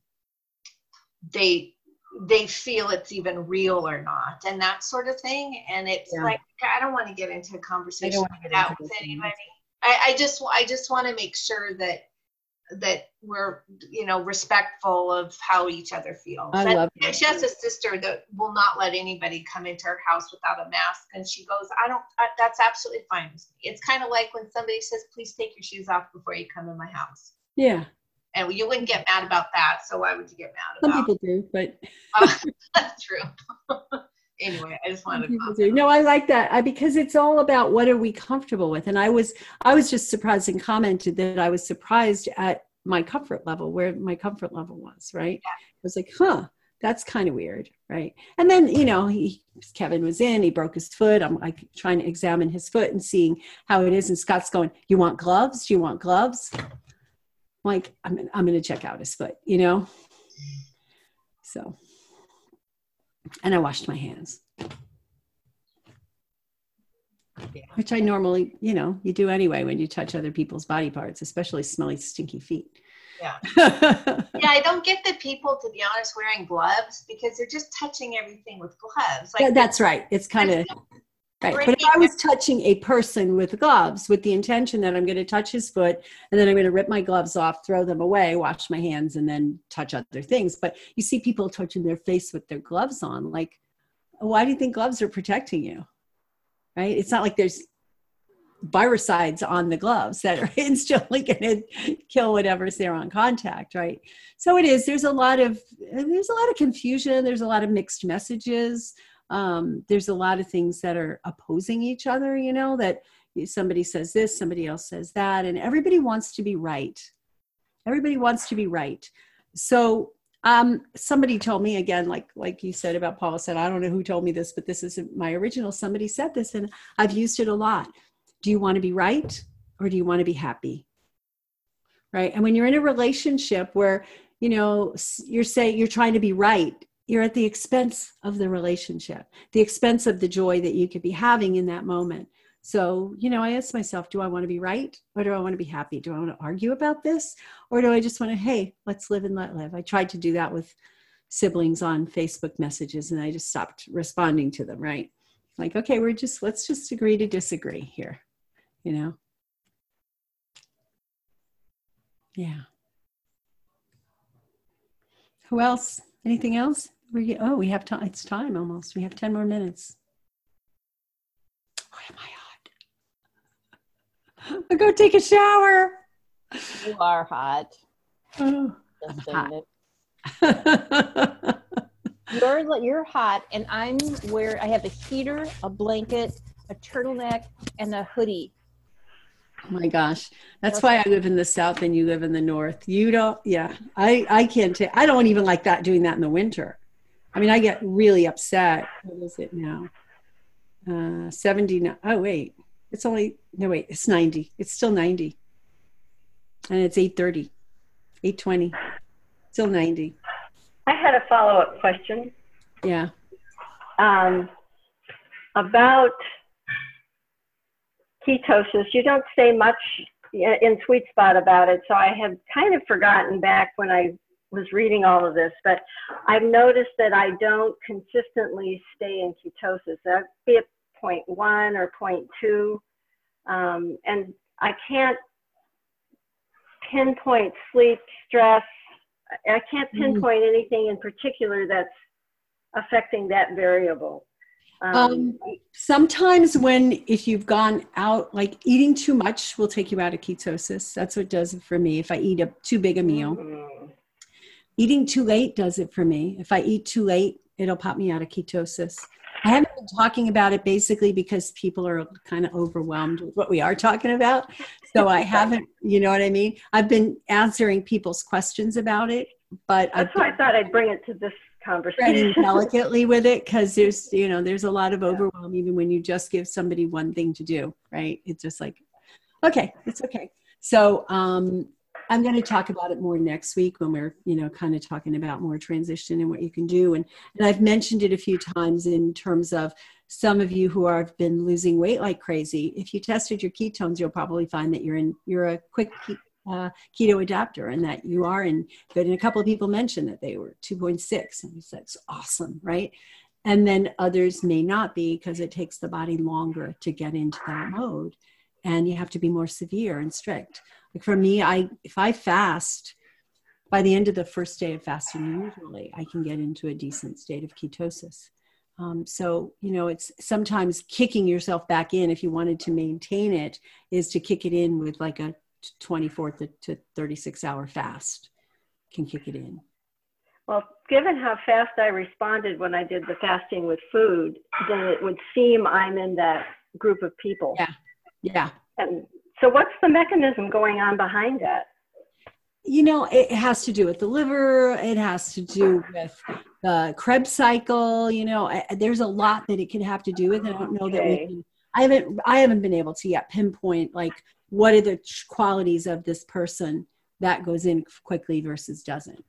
they, they feel it's even real or not, and that sort of thing. And it's Yeah. like, I don't want to get into a conversation wanna like get that into with this anybody. I, I just, I just want to make sure that, that we're, you know, respectful of how each other feels. I And love that. she has a sister that will not let anybody come into her house without a mask, and she goes, I don't, I, that's absolutely fine with me. It's kind of like when somebody says, please take your shoes off before you come in my house. Yeah. And you wouldn't get mad about that, so why would you get mad Some about people do, but uh, that's true. Anyway, I just wanted to people comment. do. No, I like that I, because it's all about what are we comfortable with. And I was, I was just surprised and commented that I was surprised at my comfort level, where my comfort level was, right? Yeah. I was like, huh, that's kind of weird, right? And then, you know, he, Kevin was in, he broke his foot. I'm like trying to examine his foot and seeing how it is. And Scott's going, you want gloves? Do you want gloves? I'm like, I'm, I'm going to check out his foot, you know? So, and I washed my hands. Yeah. Which I normally, you know, you do anyway when you touch other people's body parts, especially smelly, stinky feet. Yeah. Yeah, I don't get the people, to be honest, wearing gloves, because they're just touching everything with gloves. Like, yeah, that's right. It's kind of right. But if I was touching a person with gloves with the intention that I'm going to touch his foot and then I'm going to rip my gloves off, throw them away, wash my hands, and then touch other things. But you see people touching their face with their gloves on. Like, why do you think gloves are protecting you? Right? It's not like there's virucides on the gloves that are instantly going to kill whatever's there on contact, right? So it is. There's a lot of there's a lot of confusion. There's a lot of mixed messages. Um, there's a lot of things that are opposing each other. You know, that somebody says this, somebody else says that, and everybody wants to be right. Everybody wants to be right. So. Um, somebody told me, again, like, like you said about Paula said, I don't know who told me this, but this isn't my original. Somebody said this and I've used it a lot. Do you want to be right? Or do you want to be happy? Right. And when you're in a relationship where, you know, you're saying you're trying to be right, you're at the expense of the relationship, the expense of the joy that you could be having in that moment. So, you know, I ask myself, do I want to be right? Or do I want to be happy? Do I want to argue about this? Or do I just want to, hey, let's live and let live? I tried to do that with siblings on Facebook messages and I just stopped responding to them, right? Like, okay, we're just, let's just agree to disagree here, you know? Yeah. Who else? Anything else? We, oh, we have time. It's time almost. We have ten more minutes. Why am I hot? I'll go take a shower. You are hot. Oh, Just I'm saying hot. it. You're you're hot, and I'm where I have a heater, a blanket, a turtleneck, and a hoodie. Oh my gosh, that's why I live in the South and you live in the North. You don't, yeah. I I can't take. I don't even like that doing that in the winter. I mean, I get really upset. What is it now? Uh, seventy. Oh wait. It's only, no, wait, it's ninety. It's still ninety. And it's eight thirty, eight twenty, still ninety. I had a follow-up question. Yeah. Um, about ketosis. You don't say much in Sweet Spot about it, so I had kind of forgotten back when I was reading all of this, but I've noticed that I don't consistently stay in ketosis. That'd be at point one or point two. Um, and I can't pinpoint sleep, stress. I can't pinpoint anything in particular that's affecting that variable. Um, Um, sometimes when, if you've gone out, like eating too much will take you out of ketosis. That's what does it for me. If I eat a too big a meal, mm, eating too late does it for me. If I eat too late, it'll pop me out of ketosis. I haven't been talking about it basically because people are kind of overwhelmed with what we are talking about. So I haven't, you know what I mean? I've been answering people's questions about it, but that's I've why been I thought I'd bring it to this treading conversation. delicately with it because there's, you know, there's a lot of overwhelm even when you just give somebody one thing to do, right? It's just like, okay, it's okay. So um, I'm going to talk about it more next week when we're, you know, kind of talking about more transition and what you can do. And, and I've mentioned it a few times in terms of some of you who have been losing weight like crazy. If you tested your ketones, you'll probably find that you're in, you're a quick uh, keto adapter and that you are in good. And a couple of people mentioned that they were two point six and that's awesome, right? And then others may not be because it takes the body longer to get into that mode. And you have to be more severe and strict. Like for me, I if I fast, by the end of the first day of fasting, usually I can get into a decent state of ketosis. Um, so, you know, it's sometimes kicking yourself back in if you wanted to maintain it is to kick it in with like a twenty-four to thirty-six hour fast can kick it in. Well, given how fast I responded when I did the fasting with food, then it would seem I'm in that group of people. Yeah. Yeah. And so what's the mechanism going on behind that? You know, it has to do with the liver. It has to do with the Krebs cycle. You know, I, there's a lot that it could have to do with. I don't know Okay. that we can, I haven't, I haven't been able to yet pinpoint like what are the qualities of this person that goes in quickly versus doesn't.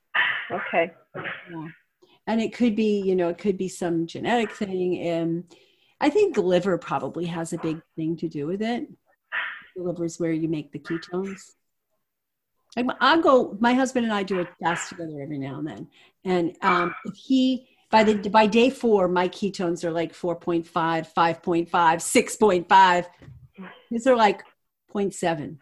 Okay. Yeah. And it could be, you know, it could be some genetic thing. And I think the liver probably has a big thing to do with it. The liver is where you make the ketones. Like, I'll go, my husband and I do a fast together every now and then. And um, if he, by the by day four, my ketones are like four point five, five point five, six point five. These are like zero point seven.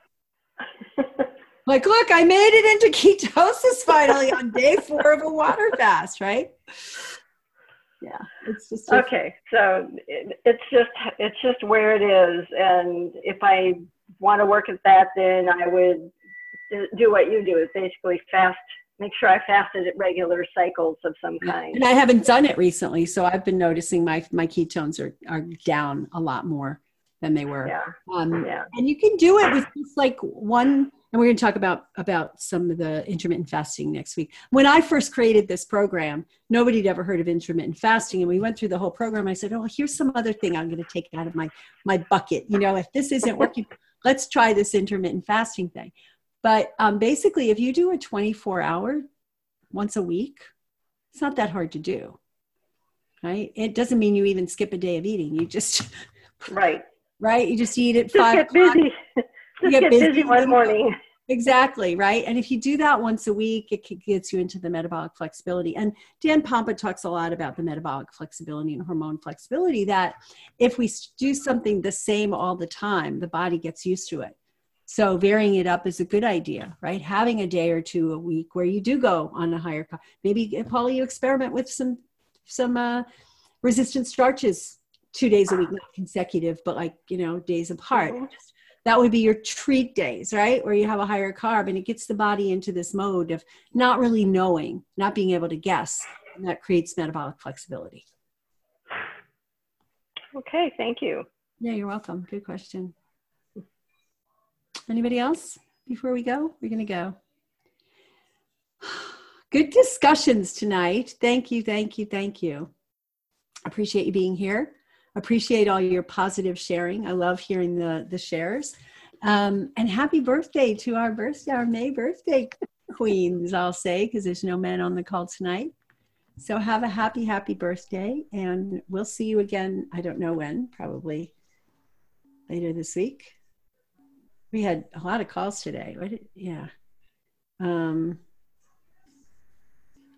Like, look, I made it into ketosis finally on day four of a water fast, right? Yeah, it's just okay. So it, it's just it's just where it is, and if I want to work at that, then I would do what you do: is basically fast. Make sure I fasted at regular cycles of some kind. And I haven't done it recently, so I've been noticing my my ketones are are down a lot more than they were. Yeah. Um, yeah. And you can do it with just like one. And we're going to talk about, about some of the intermittent fasting next week. When I first created this program, nobody had ever heard of intermittent fasting. And we went through the whole program. I said, oh, here's some other thing I'm going to take out of my, my bucket. You know, if this isn't working, let's try this intermittent fasting thing. But um, basically, if you do a twenty-four hour once a week, it's not that hard to do, right? It doesn't mean you even skip a day of eating. You just, right. right? You just eat at just five get busy. Just get, get busy, busy one morning. Exactly, right? And if you do that once a week, it gets you into the metabolic flexibility. And Dan Pompa talks a lot about the metabolic flexibility and hormone flexibility, that if we do something the same all the time, the body gets used to it. So varying it up is a good idea, right? Having a day or two a week where you do go on a higher, maybe, Paula, you experiment with some, some uh, resistant starches two days a week, not consecutive, but like, you know, days apart. Mm-hmm. That would be your treat days, right? Where you have a higher carb and it gets the body into this mode of not really knowing, not being able to guess. And that creates metabolic flexibility. Okay, thank you. Yeah, you're welcome. Good question. Anybody else before we go? We're going to go. Good discussions tonight. Thank you, thank you, thank you. Appreciate you being here. Appreciate all your positive sharing. I love hearing the, the shares. Um, and happy birthday to our birthday, our May birthday queens, I'll say, because there's no men on the call tonight. So have a happy, happy birthday. And we'll see you again. I don't know when, probably later this week. We had a lot of calls today. What did, yeah. Um,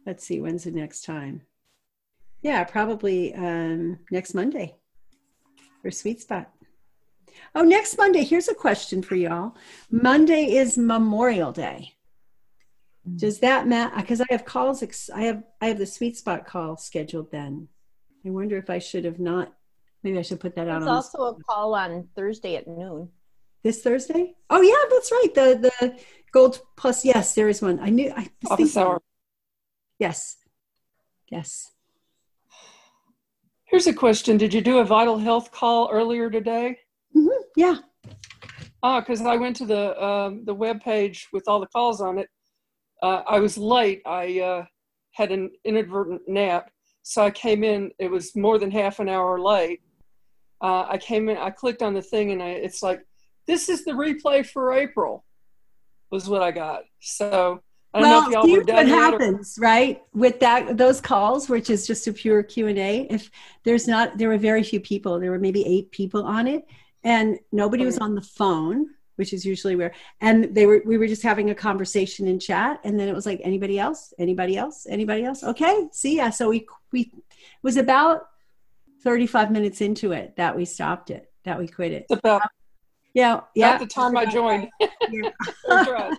let's see, when's the next time? Yeah, probably um, next Monday for Sweet Spot. Oh, next Monday, here's a question for y'all. Monday is Memorial Day. Does that matter? Because I have calls, ex- I have I have the Sweet Spot call scheduled then. I wonder if I should have not, maybe I should put that out There's on also a call on Thursday at noon. this Thursday. Oh yeah, that's right. The the Gold Plus, yes, there is one. I knew, I was Office thinking. hour. Yes, yes. Here's a question. Did you do a vital health call earlier today? Mm-hmm. Yeah. Ah, because I went to the um, the web page with all the calls on it. Uh, I was late. I uh, had an inadvertent nap, so I came in. It was more than half an hour late. Uh, I came in. I clicked on the thing, and I, it's like, "This is the replay for April," was what I got. So I don't know if y'all were here's done what yet or- happens, right? With that, those calls, which is just a pure Q and A. If there's not, there were very few people. There were maybe eight people on it, and nobody was on the phone, which is usually where. And they were, we were just having a conversation in chat, and then it was like, anybody else? Anybody else? Anybody else? Okay, see ya. So we we it was about thirty-five minutes into it that we stopped it, that we quit it. It's about Yeah, yeah. at the time I joined. Yeah. That's right.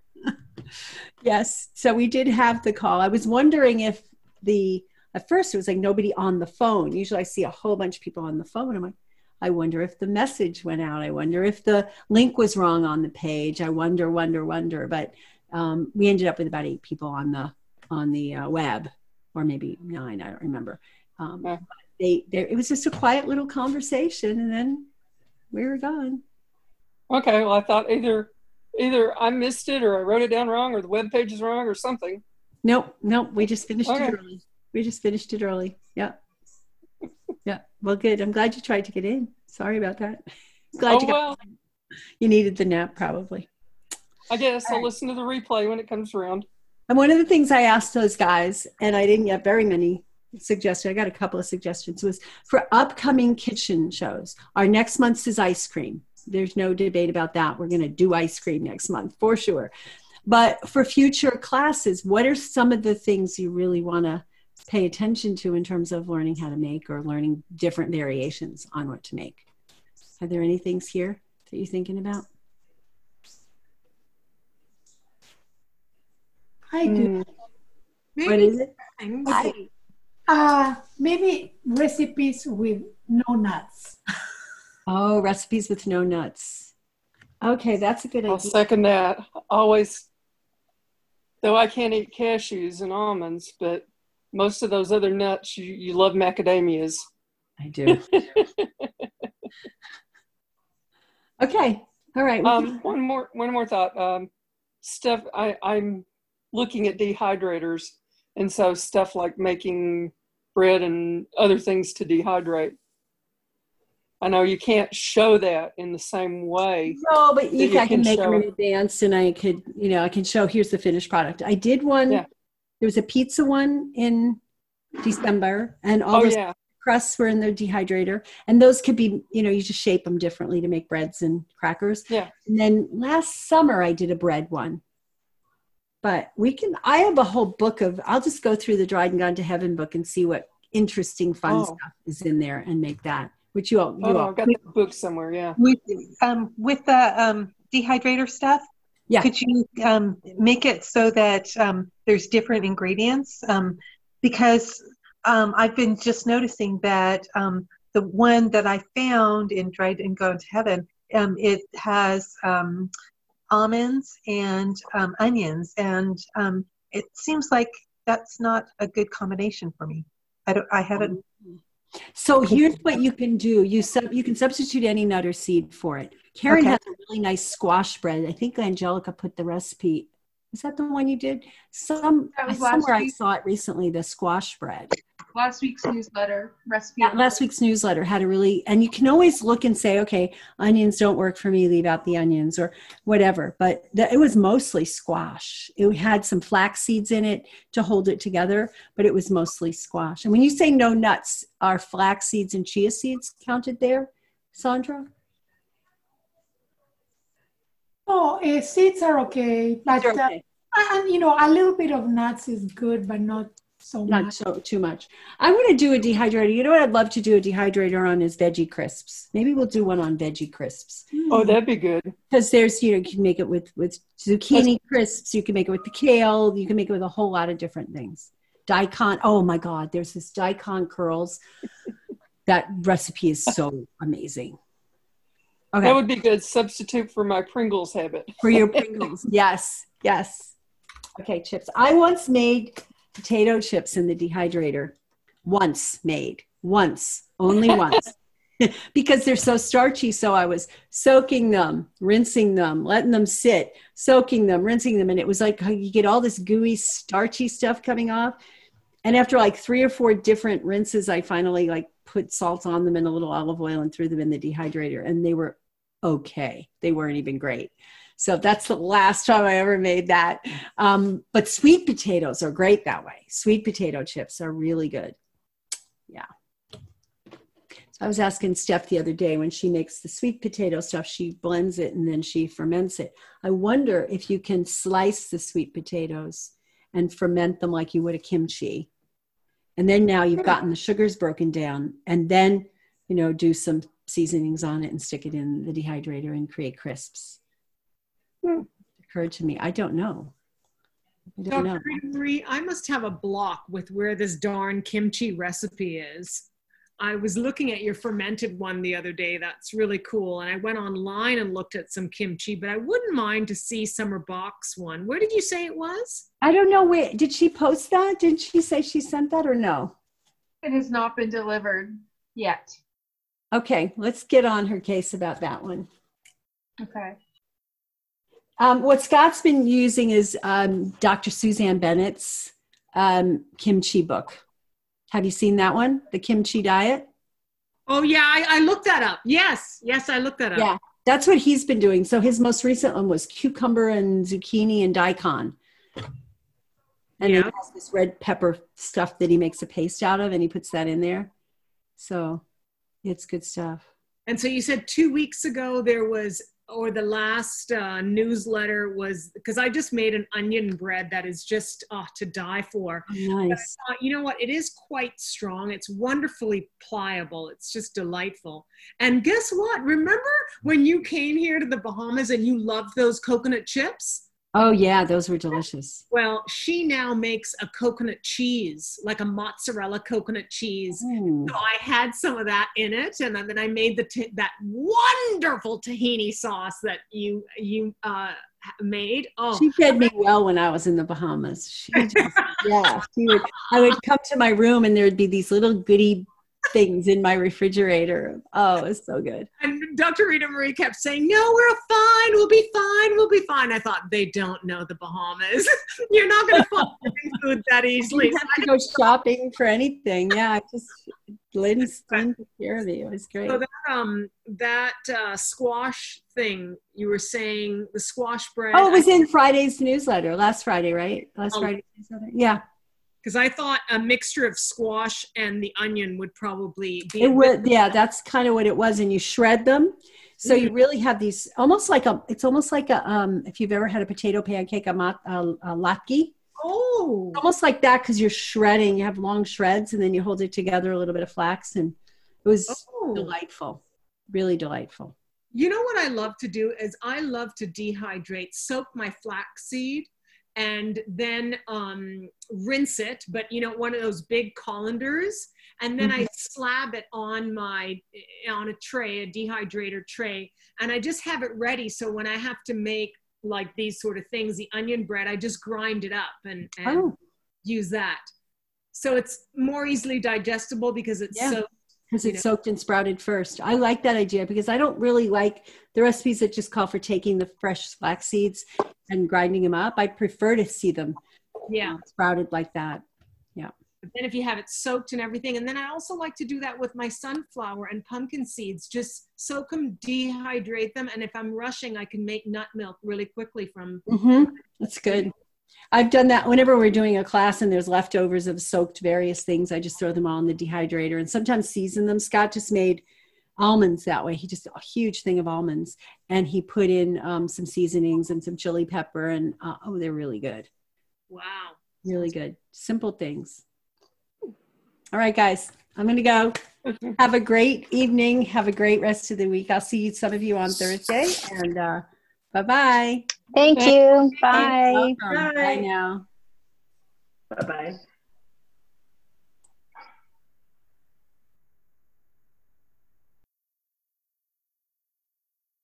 Yes. So we did have the call. I was wondering if the, at first it was like nobody on the phone. Usually I see a whole bunch of people on the phone. I'm like, I wonder if the message went out. I wonder if the link was wrong on the page. I wonder, wonder, wonder. But um, we ended up with about eight people on the, on the uh, web, or maybe nine, I don't remember. Um, Yeah. they, they, it was just a quiet little conversation, and then we were gone. Okay, well, I thought either either I missed it or I wrote it down wrong or the web page is wrong or something. Nope, nope. We just finished Okay. it early. We just finished it early. Yeah. Yeah. Well, good. I'm glad you tried to get in. Sorry about that. Glad Oh, you got, well, you needed the nap probably. I guess I'll right. listen to the replay when it comes around. And one of the things I asked those guys, and I didn't get very many suggestions, I got a couple of suggestions, was for upcoming kitchen shows. Our next month's is ice cream. There's no debate about that. We're going to do ice cream next month for sure. But for future classes, what are some of the things you really want to pay attention to in terms of learning how to make or learning different variations on what to make? Are there any things here that you're thinking about? I do. Maybe What is it? Okay. Uh, maybe recipes with no nuts. Oh, recipes with no nuts. Okay, that's a good I'll idea. second that. Always, though I can't eat cashews and almonds, but most of those other nuts, you, you love macadamias. I do. Okay. All right. we Um, can- one more, one more thought. Um, stuff I, I'm looking at dehydrators, and so stuff like making bread and other things to dehydrate. I know you can't show that in the same way. No, but you, that you I can, can make them show in it. advance, and I could, you know, I can show, here's the finished product. I did one, Yeah. there was a pizza one in December, and all Oh those yeah, crusts were in the dehydrator. And those could be, you know, you just shape them differently to make breads and crackers. yeah. And then last summer I did a bread one. But we can, I have a whole book of, I'll just go through the Dried and Gone to Heaven book and see what interesting fun Oh. stuff is in there and make that, which you all, you Oh, all, I've got the book somewhere. Yeah. With um with the um dehydrator stuff, Yeah. could you um make it so that um there's different ingredients? Um because um I've been just noticing that um the one that I found in Dried and Gone to Heaven, um it has um almonds and um onions, and um it seems like that's not a good combination for me. I don't I haven't So here's what you can do. You sub, you can substitute any nut or seed for it. Karen Okay. has a really nice squash bread. I think Angelica put the recipe. Is that the one you did? Some That was last somewhere I week. saw it recently. The squash bread. Last week's newsletter recipe. Yeah, last week's newsletter had a really, and you can always look and say, okay, onions don't work for me. Leave out the onions or whatever. But the, it was mostly squash. It had some flax seeds in it to hold it together, but it was mostly squash. And when you say no nuts, are flax seeds and chia seeds counted there, Sandra? Oh, uh, seeds are okay, but They're uh, okay. and you know, a little bit of nuts is good, but not so Not much. so too much. I'm going to do a dehydrator. You know what I'd love to do a dehydrator on is veggie crisps. Maybe we'll do one on veggie crisps. Oh, that'd be good. Because there's, you know, you can make it with, with zucchini crisps. You can make it with the kale. You can make it with a whole lot of different things. Daikon. Oh my God. There's this daikon curls. That recipe is so amazing. Okay. That would be good substitute for my Pringles habit. For your Pringles. Yes. Yes. Okay. Chips. I once made potato chips in the dehydrator. Once made. Once. Only once. Because they're so starchy. So I was soaking them, rinsing them, letting them sit, soaking them, rinsing them. And it was like you get all this gooey, starchy stuff coming off. And after like three or four different rinses, I finally like put salt on them and a little olive oil and threw them in the dehydrator. And they were okay. They weren't even great. So that's the last time I ever made that. Um, but sweet potatoes are great that way. Sweet potato chips are really good. Yeah. So I was asking Steph the other day, when she makes the sweet potato stuff, she blends it and then she ferments it. I wonder if you can slice the sweet potatoes and ferment them like you would a kimchi. And then now you've gotten the sugars broken down, and then, you know, do some seasonings on it and stick it in the dehydrator and create crisps. Hmm. Occurred to me. I don't know. I don't know. Doctor Marie, I must have a block with where this darn kimchi recipe is. I was looking at your fermented one the other day. That's really cool. And I went online and looked at some kimchi, but I wouldn't mind to see Summer Box one. Where did you say it was? I don't know. Where did she post that? Did she say she sent that or no? It has not been delivered yet. Okay, let's get on her case about that one. Okay. Um, what Scott's been using is um, Doctor Suzanne Bennett's um, kimchi book. Have you seen that one? The Kimchi Diet? Oh, yeah, I, I looked that up. Yes, yes, I looked that up. Yeah, that's what he's been doing. So his most recent one was cucumber and zucchini and daikon. And Yeah. he has this red pepper stuff that he makes a paste out of, and he puts that in there. So it's good stuff. And so you said two weeks ago there was, or the last uh, newsletter was, because I just made an onion bread that is just uh, to die for. Nice. But, uh, you know what? It is quite strong. It's wonderfully pliable. It's just delightful. And guess what? Remember when you came here to the Bahamas and you loved those coconut chips? Oh, yeah, those were delicious. Well, she now makes a coconut cheese, like a mozzarella coconut cheese. Ooh. So I had some of that in it, and then I made the t- that wonderful tahini sauce that you you uh, made. Oh, She fed me well when I was in the Bahamas. She just, yeah, she would, I would come to my room and there would be these little goodie things in my refrigerator. Oh, it was so good. and Doctor Rita Marie kept saying, "No, we're fine. We'll be fine. We'll be fine." I thought, they don't know the Bahamas. You're not going to find food that easily. You didn't have to go shopping for anything. Yeah, I just Lynn Lynn took care of me. It was great. So that um that uh, squash thing you were saying, the squash bread. Oh, it was in Friday's newsletter, last Friday, right? Last Oh. Friday's newsletter. Yeah. Because I thought a mixture of squash and the onion would probably be. It would, yeah, that's kind of what it was. And you shred them. So you Mhm. really have these almost like a, it's almost like a, um, if you've ever had a potato pancake, a, mat, a, a latke, Oh, almost like that, because you're shredding, you have long shreds and then you hold it together, a little bit of flax, and it was Oh. delightful, really delightful. You know what I love to do is I love to dehydrate, soak my flaxseed, and then um, rinse it. But you know, one of those big colanders, and then I slab it on my on a tray, a dehydrator tray, and I just have it ready. So when I have to make like these sort of things, the onion bread, I just grind it up and, and Oh. use that. So it's more easily digestible because it's Yeah. so. Because You it's know. soaked and sprouted first. I like that idea because I don't really like the recipes that just call for taking the fresh flax seeds and grinding them up. I prefer to see them Yeah. uh, sprouted like that. Yeah. But then if you have it soaked and everything, and then I also like to do that with my sunflower and pumpkin seeds, just soak them, dehydrate them. And if I'm rushing, I can make nut milk really quickly from. Mm-hmm. That's good. I've done that whenever we're doing a class and there's leftovers of soaked various things. I just throw them all in the dehydrator and sometimes season them. Scott just made almonds that way. He just a huge thing of almonds, and he put in um, some seasonings and some chili pepper, and uh, oh, they're really good. Wow. Really good. Simple things. All right, guys, I'm going to go. Have a great evening. Have a great rest of the week. I'll see some of you on Thursday. And uh, bye-bye. Thank you. Bye. Bye. Bye now. Bye-bye.